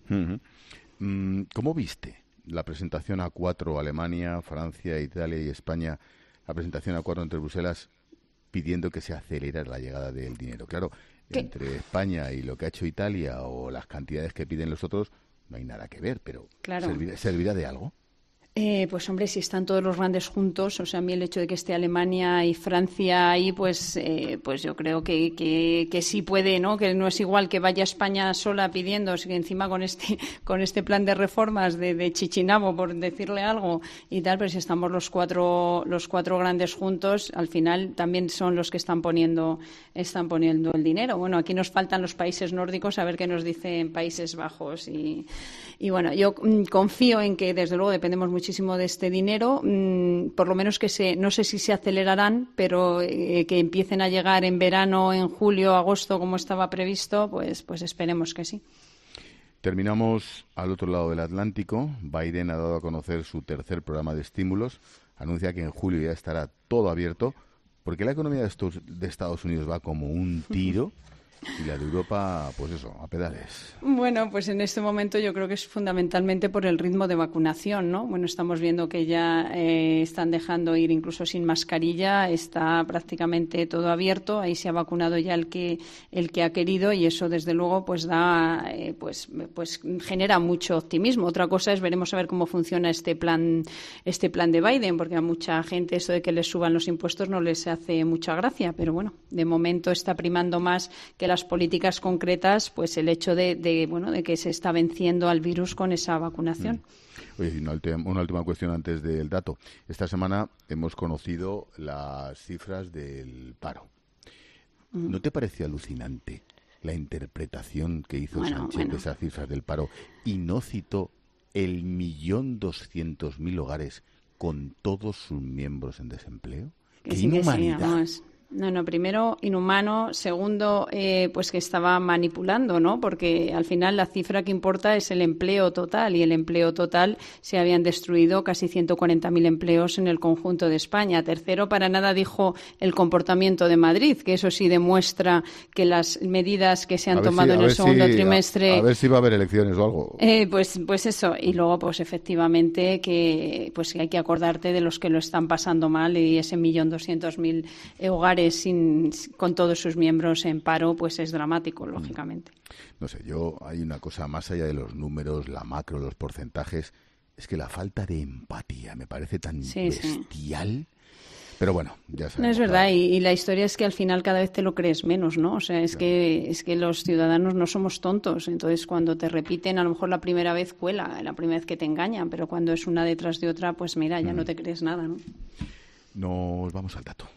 Uh-huh. ¿Cómo viste la presentación A cuatro, Alemania, Francia, Italia y España, la presentación A cuatro entre Bruselas, pidiendo que se acelerara la llegada del dinero? Claro, ¿qué? Entre España y lo que ha hecho Italia o las cantidades que piden los otros, no hay nada que ver, pero claro. ¿servirá, ¿servirá de algo? Eh, pues hombre, si están todos los grandes juntos, o sea, a mí el hecho de que esté Alemania y Francia ahí, pues eh, pues yo creo que, que, que sí puede, ¿no? Que no es igual que vaya España sola pidiendo, que encima con este con este plan de reformas de, de Chichinabo, por decirle algo y tal, pero si estamos los cuatro los cuatro grandes juntos, al final también son los que están poniendo están poniendo el dinero. Bueno, aquí nos faltan los países nórdicos, a ver qué nos dicen Países Bajos y, y bueno, yo mm, confío en que desde luego dependemos mucho muchísimo de este dinero, mmm, por lo menos que se, no sé si se acelerarán, pero eh, que empiecen a llegar en verano, en julio, agosto, como estaba previsto, pues, pues esperemos que sí. Terminamos al otro lado del Atlántico. Biden ha dado a conocer su tercer programa de estímulos. Anuncia que en julio ya estará todo abierto, porque la economía de, estos, de Estados Unidos va como un tiro. Y la de Europa, pues eso, a pedales. Bueno, pues en este momento yo creo que es fundamentalmente por el ritmo de vacunación, ¿no? Bueno, estamos viendo que ya eh, están dejando ir incluso sin mascarilla, está prácticamente todo abierto, ahí se ha vacunado ya el que el que ha querido y eso desde luego pues da eh, pues pues genera mucho optimismo. Otra cosa es veremos a ver cómo funciona este plan este plan de Biden, porque a mucha gente eso de que les suban los impuestos no les hace mucha gracia, pero bueno, de momento está primando más que las políticas concretas, pues el hecho de, de bueno de que se está venciendo al virus con esa vacunación. Mm. Oye, una última, una última cuestión antes del dato. Esta semana hemos conocido las cifras del paro. Mm. ¿No te parece alucinante la interpretación que hizo bueno, Sánchez bueno. de esas cifras del paro y no citó el millón doscientos mil hogares con todos sus miembros en desempleo. Que ¡Qué sí, que inhumanidad! sí, vamos. No, no, primero inhumano, segundo, eh, pues que estaba manipulando, ¿no? Porque al final la cifra que importa es el empleo total y el empleo total se habían destruido casi ciento cuarenta mil empleos en el conjunto de España. Tercero, para nada dijo el comportamiento de Madrid, que eso sí demuestra que las medidas que se han tomado si, en el segundo si, trimestre... A, a ver si va a haber elecciones o algo. Eh, pues, pues eso, y luego pues efectivamente que pues hay que acordarte de los que lo están pasando mal y ese millón doscientos mil hogares Sin, con todos sus miembros en paro, pues es dramático, lógicamente. No sé, yo hay una cosa más allá de los números, la macro, los porcentajes, es que la falta de empatía me parece tan sí, bestial. Sí. Pero bueno, ya sabemos. No, es verdad, y, y la historia es que al final cada vez te lo crees menos, ¿no? O sea, es, claro. que, es que los ciudadanos no somos tontos, entonces cuando te repiten, a lo mejor la primera vez cuela, la primera vez que te engañan, pero cuando es una detrás de otra, pues mira, ya mm. no te crees nada, ¿no? Nos vamos al dato.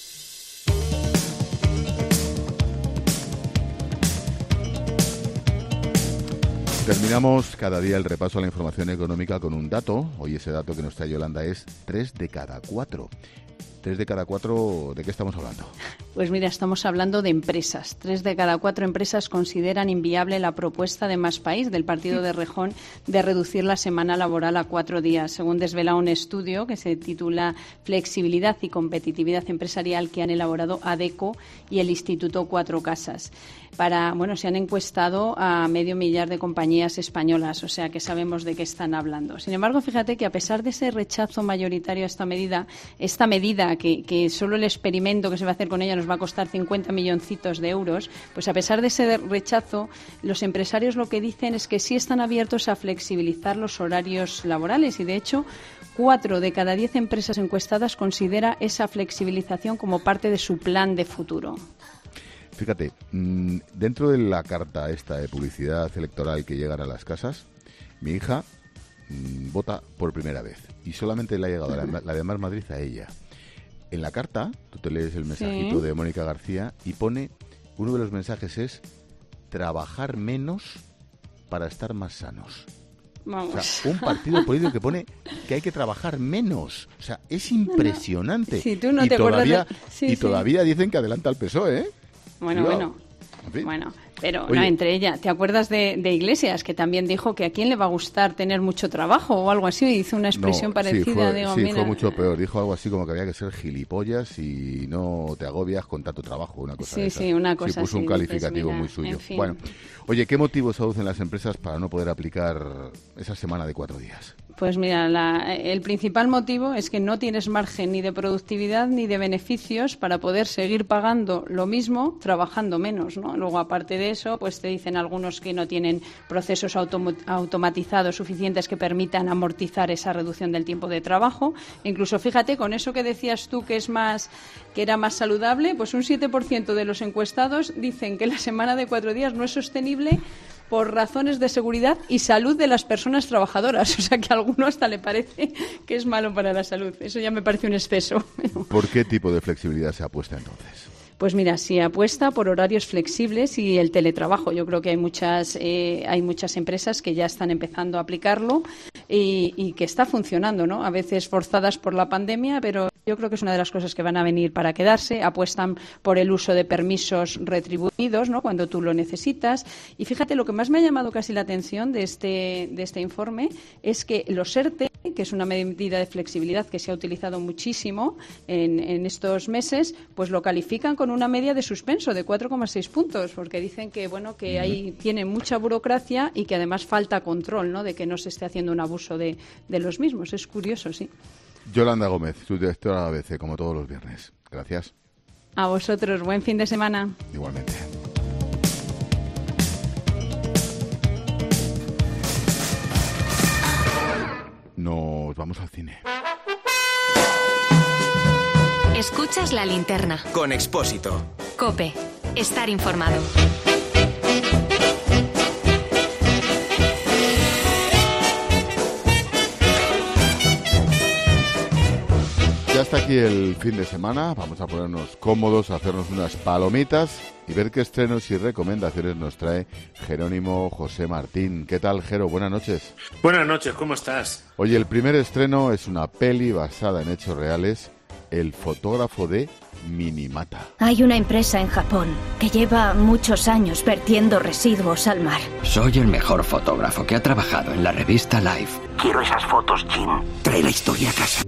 Terminamos cada día el repaso a la información económica con un dato. Hoy ese dato que nos trae Yolanda es tres de cada cuatro. Tres de cada cuatro, ¿de qué estamos hablando? Pues mira, estamos hablando de empresas. Tres de cada cuatro empresas consideran inviable la propuesta de Más País del partido de Rejón de reducir la semana laboral a cuatro días, según desvela un estudio que se titula Flexibilidad y competitividad empresarial que han elaborado ADECO y el Instituto Cuatro Casas. Para, bueno, se han encuestado a medio millar de compañías españolas, o sea que sabemos de qué están hablando. Sin embargo, fíjate que a pesar de ese rechazo mayoritario a esta medida, esta medida que, que solo el experimento que se va a hacer con ella nos va a costar cincuenta milloncitos de euros, pues a pesar de ese rechazo, los empresarios lo que dicen es que sí están abiertos a flexibilizar los horarios laborales y, de hecho, cuatro de cada diez empresas encuestadas considera esa flexibilización como parte de su plan de futuro. Fíjate, dentro de la carta esta de publicidad electoral que llegan a las casas, mi hija mmm, vota por primera vez y solamente le ha llegado la, la de Más Madrid a ella. En la carta, tú te lees el mensajito sí. de Mónica García y pone, uno de los mensajes es trabajar menos para estar más sanos. Vamos. O sea, un partido político que pone que hay que trabajar menos. O sea, es impresionante. Si tú no y te todavía, acuerdas de... sí, y sí. todavía dicen que adelanta el P S O E, ¿eh? Bueno, Cuidado. bueno. Bueno, pero Oye, no, entre ella, ¿te acuerdas de, de Iglesias, que también dijo que a quién le va a gustar tener mucho trabajo o algo así? Hizo una expresión no, parecida. Sí, fue, digo, sí mira, fue mucho peor. Dijo algo así como que había que ser gilipollas y no te agobias con tanto trabajo. Una cosa sí, de esa. sí, una cosa sí, puso así, un calificativo dices, mira, muy suyo. en fin. Bueno, oye, ¿qué motivos aducen las empresas para no poder aplicar esa semana de cuatro días? Pues mira, la, el principal motivo es que no tienes margen ni de productividad ni de beneficios para poder seguir pagando lo mismo trabajando menos, ¿no? Luego, aparte de eso, pues te dicen algunos que no tienen procesos autom- automatizados suficientes que permitan amortizar esa reducción del tiempo de trabajo. Incluso, fíjate, con eso que decías tú que es más que era más saludable, pues un siete por ciento de los encuestados dicen que la semana de cuatro días no es sostenible por razones de seguridad y salud de las personas trabajadoras. O sea, que a alguno hasta le parece que es malo para la salud. Eso ya me parece un exceso. ¿Por qué tipo de flexibilidad se apuesta entonces? Pues mira, si apuesta por horarios flexibles y el teletrabajo. Yo creo que hay muchas eh, hay muchas empresas que ya están empezando a aplicarlo y, y que está funcionando, ¿no? A veces forzadas por la pandemia, pero yo creo que es una de las cosas que van a venir para quedarse. Apuestan por el uso de permisos retribuidos, ¿no? Cuando tú lo necesitas. Y fíjate, lo que más me ha llamado casi la atención de este de este informe es que los ERTE, que es una medida de flexibilidad que se ha utilizado muchísimo en, en estos meses, pues lo califican con una media de suspenso de cuatro coma seis puntos, porque dicen que bueno que ahí tiene mucha burocracia y que además falta control, ¿no? De que no se esté haciendo un abuso de, de los mismos. Es curioso, sí. Yolanda Gómez, su directora de A B C, como todos los viernes. Gracias. A vosotros, buen fin de semana. Igualmente. Nos vamos al cine. Escuchas La Linterna. Con Expósito. COPE. Estar informado. Ya está aquí el fin de semana. Vamos a ponernos cómodos, a hacernos unas palomitas y ver qué estrenos y recomendaciones nos trae Jerónimo José Martín. ¿Qué tal, Jero? Buenas noches. Buenas noches, ¿cómo estás? Oye, el primer estreno es una peli basada en hechos reales, El fotógrafo de Minamata. Hay una empresa en Japón que lleva muchos años vertiendo residuos al mar. Soy el mejor fotógrafo que ha trabajado en la revista Life. Quiero esas fotos, Jim. Trae la historia a casa.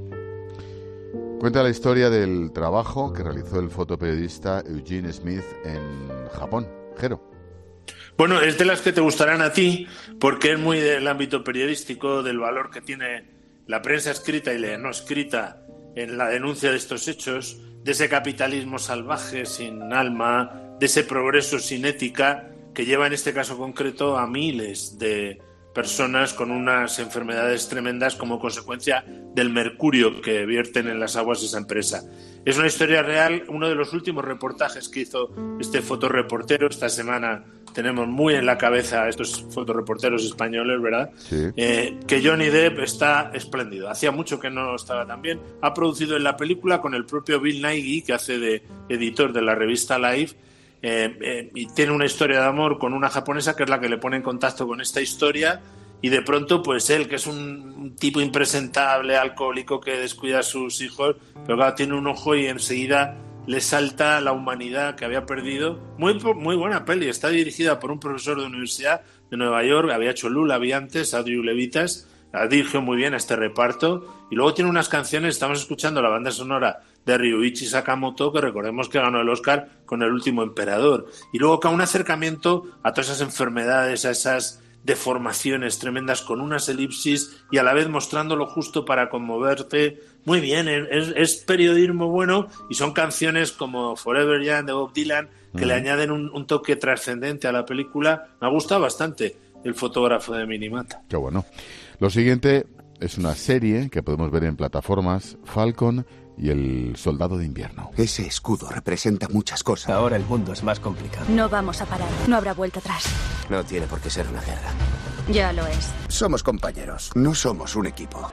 Cuenta la historia del trabajo que realizó el fotoperiodista Eugene Smith en Japón. Jero. Bueno, es de las que te gustarán a ti, porque es muy del ámbito periodístico, del valor que tiene la prensa escrita y la no escrita en la denuncia de estos hechos, de ese capitalismo salvaje, sin alma, de ese progreso sin ética, que lleva en este caso concreto a miles de personas con unas enfermedades tremendas como consecuencia del mercurio que vierten en las aguas de esa empresa. Es una historia real, uno de los últimos reportajes que hizo este fotoreportero. Esta semana tenemos muy en la cabeza a estos fotoreporteros españoles, ¿verdad? Sí. Eh, que Johnny Depp está espléndido. Hacía mucho que no estaba tan bien. Ha producido en la película con el propio Bill Nighy, que hace de editor de la revista Life, eh, eh, y tiene una historia de amor con una japonesa que es la que le pone en contacto con esta historia. Y de pronto, pues él, que es un tipo impresentable, alcohólico, que descuida a sus hijos, pero claro, tiene un ojo y enseguida le salta la humanidad que había perdido. Muy, muy buena peli, está dirigida por un profesor de universidad de Nueva York, había hecho Lula, había antes, Adriu Levitas, la dirigió muy bien a este reparto, y luego tiene unas canciones, estamos escuchando la banda sonora de Ryuichi Sakamoto, que recordemos que ganó el Oscar con El último emperador, y luego con un acercamiento a todas esas enfermedades, a esas deformaciones tremendas con unas elipsis y a la vez mostrando lo justo para conmoverte. Muy bien, es, es periodismo bueno y son canciones como Forever Young de Bob Dylan que uh-huh. le añaden un, un toque trascendente a la película. Me ha gustado bastante El fotógrafo de Minamata. Qué bueno. Lo siguiente es una serie que podemos ver en plataformas, Falcon y el Soldado de Invierno. Ese escudo representa muchas cosas. Ahora el mundo es más complicado. No vamos a parar, no habrá vuelta atrás. No tiene por qué ser una guerra. Ya lo es. Somos compañeros, no somos un equipo.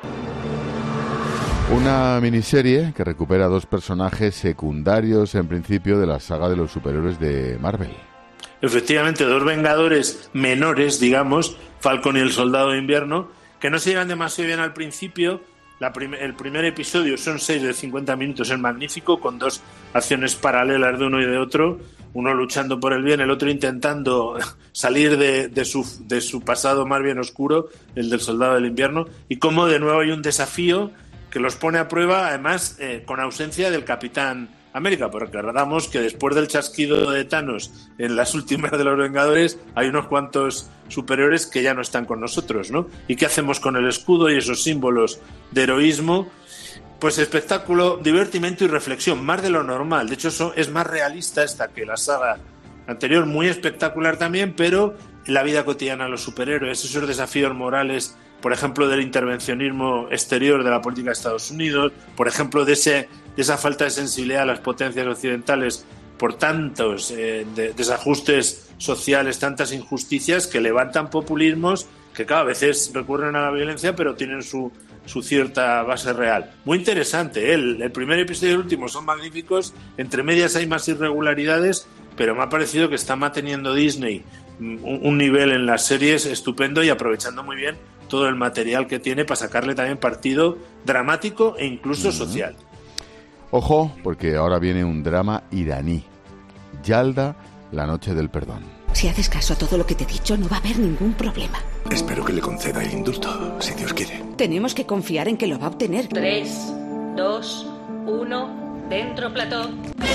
Una miniserie que recupera dos personajes secundarios en principio de la saga de los superhéroes de Marvel. Efectivamente, dos Vengadores menores, digamos, Falcon y el Soldado de Invierno, que no se llevan demasiado bien al principio. La prim- el primer episodio son seis de cincuenta minutos, es magnífico, con dos acciones paralelas de uno y de otro, uno luchando por el bien, el otro intentando salir de, de, su, de su pasado más bien oscuro, el del Soldado del Invierno, y como de nuevo hay un desafío que los pone a prueba, además eh, con ausencia del Capitán América, porque recordamos que después del chasquido de Thanos en las últimas de los Vengadores hay unos cuantos superiores que ya no están con nosotros, ¿no? ¿Y qué hacemos con el escudo y esos símbolos de heroísmo? Pues espectáculo, divertimento y reflexión, más de lo normal. De hecho, eso es más realista esta que la saga anterior, muy espectacular también, pero en la vida cotidiana de los superhéroes, esos desafíos morales, por ejemplo, del intervencionismo exterior de la política de Estados Unidos, por ejemplo, de ese de esa falta de sensibilidad a las potencias occidentales por tantos eh, de, desajustes sociales, tantas injusticias que levantan populismos que cada vez veces recurren a la violencia, pero tienen su, su cierta base real. Muy interesante, ¿eh? el, el primer episodio y el último son magníficos, entre medias hay más irregularidades, pero me ha parecido que está manteniendo Disney un, un nivel en las series estupendo y aprovechando muy bien todo el material que tiene para sacarle también partido dramático e incluso uh-huh. social. Ojo, porque ahora viene un drama iraní. Yalda, la noche del perdón. Si haces caso a todo lo que te he dicho, no va a haber ningún problema. Espero que le conceda el indulto, si Dios quiere. Tenemos que confiar en que lo va a obtener. Tres, dos, uno, dentro plató.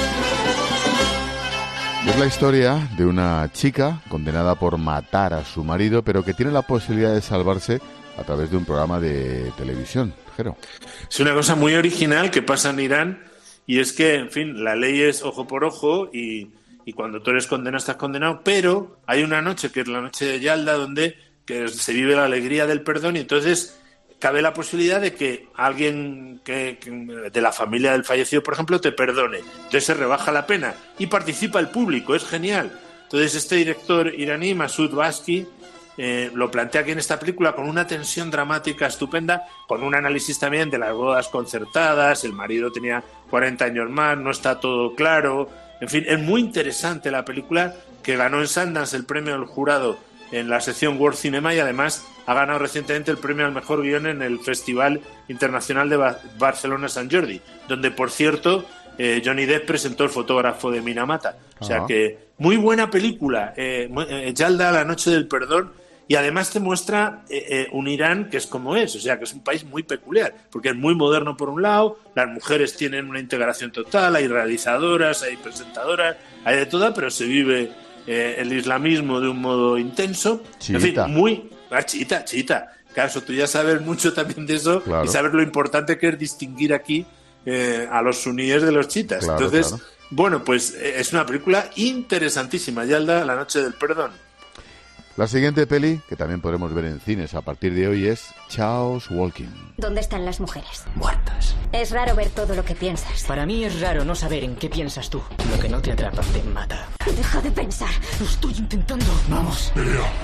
Es la historia de una chica condenada por matar a su marido, pero que tiene la posibilidad de salvarse a través de un programa de televisión. Jero. Es una cosa muy original que pasa en Irán, y es que, en fin, la ley es ojo por ojo y, y cuando tú eres condenado estás condenado, pero hay una noche que es la noche de Yalda donde que se vive la alegría del perdón y entonces cabe la posibilidad de que alguien que, que de la familia del fallecido, por ejemplo, te perdone. Entonces se rebaja la pena y participa el público, es genial. Entonces este director iraní, Masoud Baski, Eh, lo plantea aquí en esta película con una tensión dramática estupenda, con un análisis también de las bodas concertadas, el marido tenía cuarenta años más, no está todo claro, En fin, es muy interesante la película, que ganó en Sundance el premio del jurado en la sección World Cinema y además ha ganado recientemente el premio al mejor guión en el Festival Internacional de Ba- Barcelona Sant Jordi, donde, por cierto, eh, Johnny Depp presentó El fotógrafo de Minamata. O sea Ajá. que muy buena película, eh, muy- eh, Yalda, La noche del perdón, y además te muestra eh, eh, un Irán que es como es, o sea que es un país muy peculiar, porque es muy moderno por un lado, las mujeres tienen una integración total, hay realizadoras, hay presentadoras, hay de todo, pero se vive eh, el islamismo de un modo intenso. Chiita. En fin, muy... Ah, chiita, chiita. Claro, eso, tú ya sabes mucho también de eso, Claro. y sabes lo importante que es distinguir aquí eh, a los suníes de los chiitas. Claro, Entonces, claro. bueno, pues eh, es una película interesantísima, Yalda, La noche del perdón. La siguiente peli, que también podremos ver en cines a partir de hoy, es Chaos Walking. ¿Dónde están las mujeres? Muertas. Es raro ver todo lo que piensas. Para mí es raro no saber en qué piensas tú. Lo que no te atrapa te mata. Deja de pensar. Lo estoy intentando. Vamos.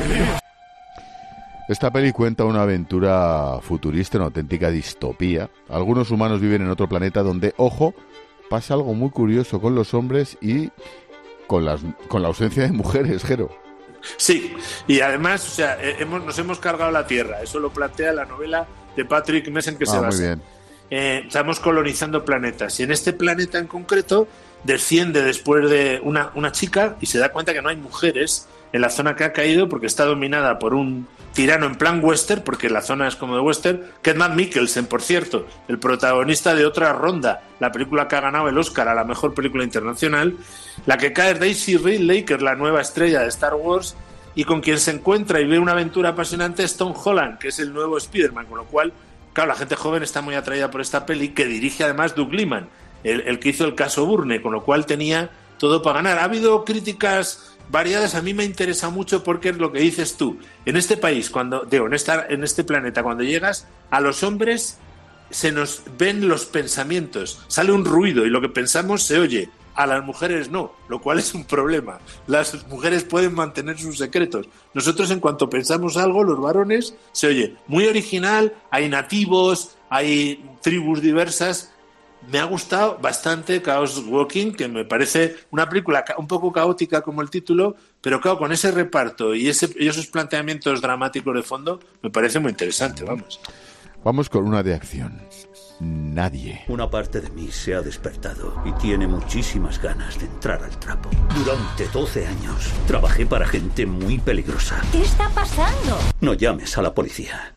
Esta peli cuenta una aventura futurista, una auténtica distopía. Algunos humanos viven en otro planeta donde, ojo, pasa algo muy curioso con los hombres y con, las, con la ausencia de mujeres, Jero. Sí, y además, o sea, eh, hemos, nos hemos cargado la Tierra. Eso lo plantea la novela de Patrick Messen que Ah, se muy basa. bien. Eh, estamos colonizando planetas y en este planeta en concreto desciende después de una, una chica y se da cuenta que no hay mujeres en la zona que ha caído porque está dominada por un tirano en plan western, porque la zona es como de western, que es Matt Mikkelsen, por cierto, el protagonista de Otra Ronda, la película que ha ganado el Oscar a la mejor película internacional. La que cae es Daisy Ridley, que es la nueva estrella de Star Wars, y con quien se encuentra y ve una aventura apasionante es Tom Holland, que es el nuevo Spider-Man, con lo cual, claro, la gente joven está muy atraída por esta peli, que dirige además Doug Liman, el, el que hizo el caso Bourne, con lo cual tenía todo para ganar. Ha habido críticas variadas, a mí me interesa mucho porque es lo que dices tú. En este país, cuando digo, en, esta, en este planeta, cuando llegas, a los hombres se nos ven los pensamientos, sale un ruido y lo que pensamos se oye. A las mujeres no, lo cual es un problema. Las mujeres pueden mantener sus secretos. Nosotros, en cuanto pensamos algo, los varones, se oye. Muy original, hay nativos, hay tribus diversas. Me ha gustado bastante Chaos Walking, que me parece una película un poco caótica como el título, pero claro, con ese reparto y, ese, y esos planteamientos dramáticos de fondo, me parece muy interesante, vamos. Vamos con una de acción. Nadie. Una parte de mí se ha despertado y tiene muchísimas ganas de entrar al trapo. Durante doce años trabajé para gente muy peligrosa. ¿Qué está pasando? No llames a la policía.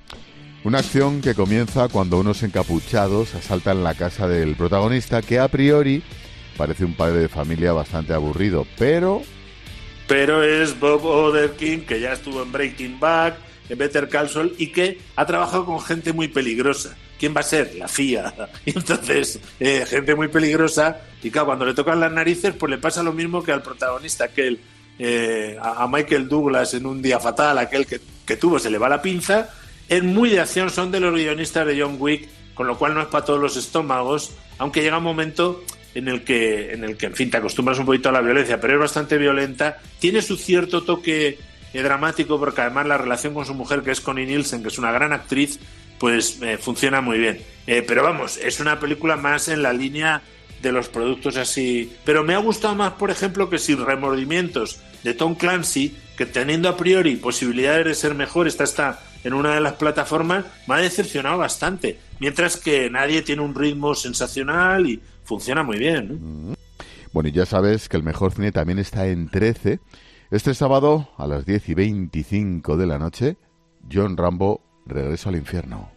Una acción que comienza cuando unos encapuchados asaltan la casa del protagonista, que a priori parece un padre de familia bastante aburrido, pero... Pero es Bob Odenkirk, que ya estuvo en Breaking Bad, en Better Call Saul, y que ha trabajado con gente muy peligrosa. ¿Quién va a ser? La F I A. Y entonces, eh, gente muy peligrosa, y claro, cuando le tocan las narices, pues le pasa lo mismo que al protagonista, aquel, eh, a Michael Douglas en Un día fatal, aquel que, que tuvo, se le va la pinza. Es muy de acción, son de los guionistas de John Wick, con lo cual no es para todos los estómagos, aunque llega un momento en el que, en el que, en fin, te acostumbras un poquito a la violencia, pero es bastante violenta. Tiene su cierto toque eh, dramático, porque además la relación con su mujer, que es Connie Nielsen, que es una gran actriz, pues eh, funciona muy bien. Eh, pero vamos, es una película más en la línea de los productos así. Pero me ha gustado más, por ejemplo, que Sin remordimientos, de Tom Clancy, que teniendo a priori posibilidades de ser mejor, esta está en una de las plataformas, me ha decepcionado bastante. Mientras que Nadie tiene un ritmo sensacional y funciona muy bien, ¿no? Bueno, y ya sabes que el mejor cine también está en trece. Este sábado, a las diez y veinticinco de la noche, John Rambo, Regreso al infierno.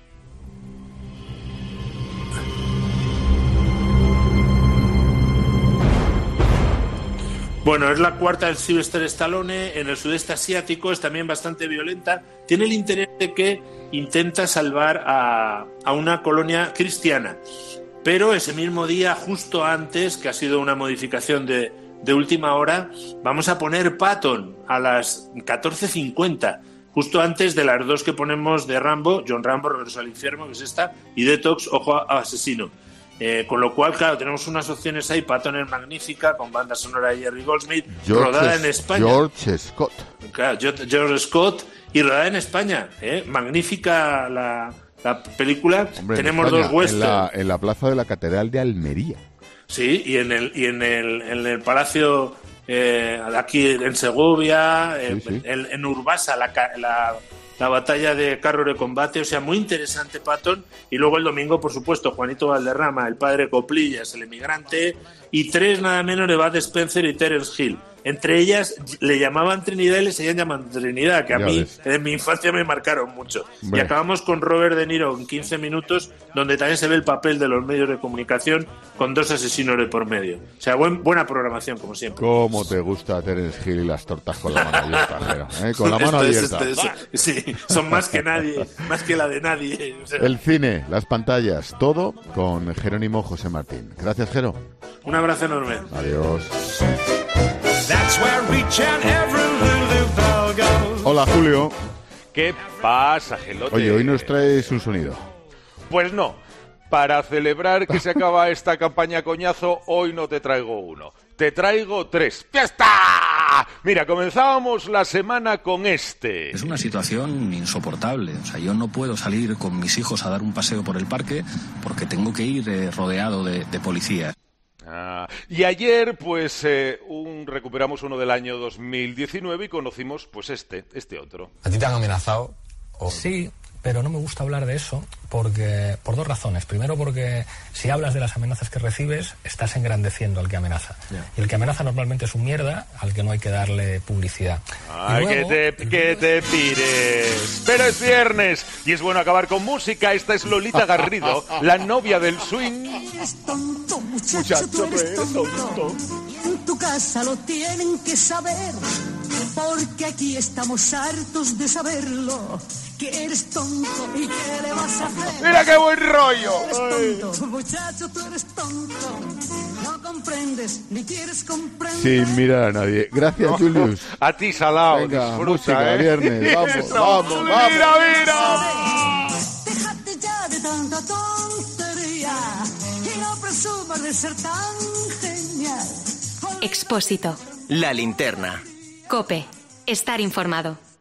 Bueno, es la cuarta del Sylvester Stallone en el sudeste asiático, es también bastante violenta. Tiene el interés de que intenta salvar a, a una colonia cristiana. Pero ese mismo día, justo antes, que ha sido una modificación de, de última hora, vamos a poner Patton a las catorce cincuenta, justo antes de las dos que ponemos de Rambo, John Rambo, Regreso al infierno, que es esta, y Detox, Ojo a asesino. Eh, con lo cual, claro, tenemos unas opciones ahí. Patton es magnífica, con banda sonora de Jerry Goldsmith, George rodada es, en España. George Scott. Claro, George Scott, y rodada en España. ¿eh? Magnífica la, la película. Hombre, tenemos España, dos westerns. En la, en la plaza de la Catedral de Almería. Sí, y en el y en el, en el Palacio eh, aquí en Segovia, sí, en, sí. En, en Urbasa, la, la, la batalla de carro de combate, o sea, muy interesante, Patton. Y luego el domingo, por supuesto, Juanito Valderrama, el padre Coplillas, el emigrante, y tres nada menos de Bud Spencer y Terence Hill. Entre ellas le llamaban Trinidad y le seguían llamando Trinidad, que a ya mí ves. En mi infancia me marcaron mucho. Bueno. Y acabamos con Robert De Niro en quince minutos, donde también se ve el papel de los medios de comunicación con dos asesinos de por medio. O sea, buen, buena programación, como siempre. ¿Cómo te gusta Terence Hill y las tortas con la mano abierta? Pero, ¿eh? Con la mano esto abierta. Es, esto es, sí, son más que nadie, más que la de nadie. O sea. El cine, las pantallas, todo con Jerónimo José Martín. Gracias, Jero. Un abrazo enorme. Adiós. Hola, Julio. ¿Qué pasa, Gelote? Oye, hoy nos traes un sonido. Pues no. Para celebrar que se acaba esta campaña coñazo, hoy no te traigo uno. Te traigo tres. ¡Fiesta! Mira, comenzábamos la semana con este. Es una situación insoportable. O sea, yo no puedo salir con mis hijos a dar un paseo por el parque porque tengo que ir eh, rodeado de, de policías. Ah, y ayer, pues, eh, un, recuperamos uno del año dos mil diecinueve y conocimos, pues, este, este otro. ¿A ti te han amenazado? ¿O? Sí, pero no me gusta hablar de eso porque por dos razones. Primero, porque si hablas de las amenazas que recibes, estás engrandeciendo al que amenaza. Yeah. Y el que amenaza normalmente es un mierda al que no hay que darle publicidad. Ay, luego, que te, que te pires. Pero es viernes y es bueno acabar con música. Esta es Lolita Garrido, la novia del swing. Eres tonto, muchacho, muchacho tú eres tonto. tonto. Y en tu casa lo tienen que saber, porque aquí estamos hartos de saberlo. Que eres tonto y qué le vas a hacer. ¡Mira qué buen rollo! Eres tonto, muchacho, tú eres tonto. No comprendes ni quieres comprender. Sin mirar a nadie. Gracias, no, Julius. A ti, Salao. Venga, disfruta, música, ¿eh? viernes. Vamos, Eso. vamos, vamos. ¡Mira, mira! Déjate ya de tanta tontería y no presumas de ser tan genial. Expósito. La linterna. COPE. Estar informado.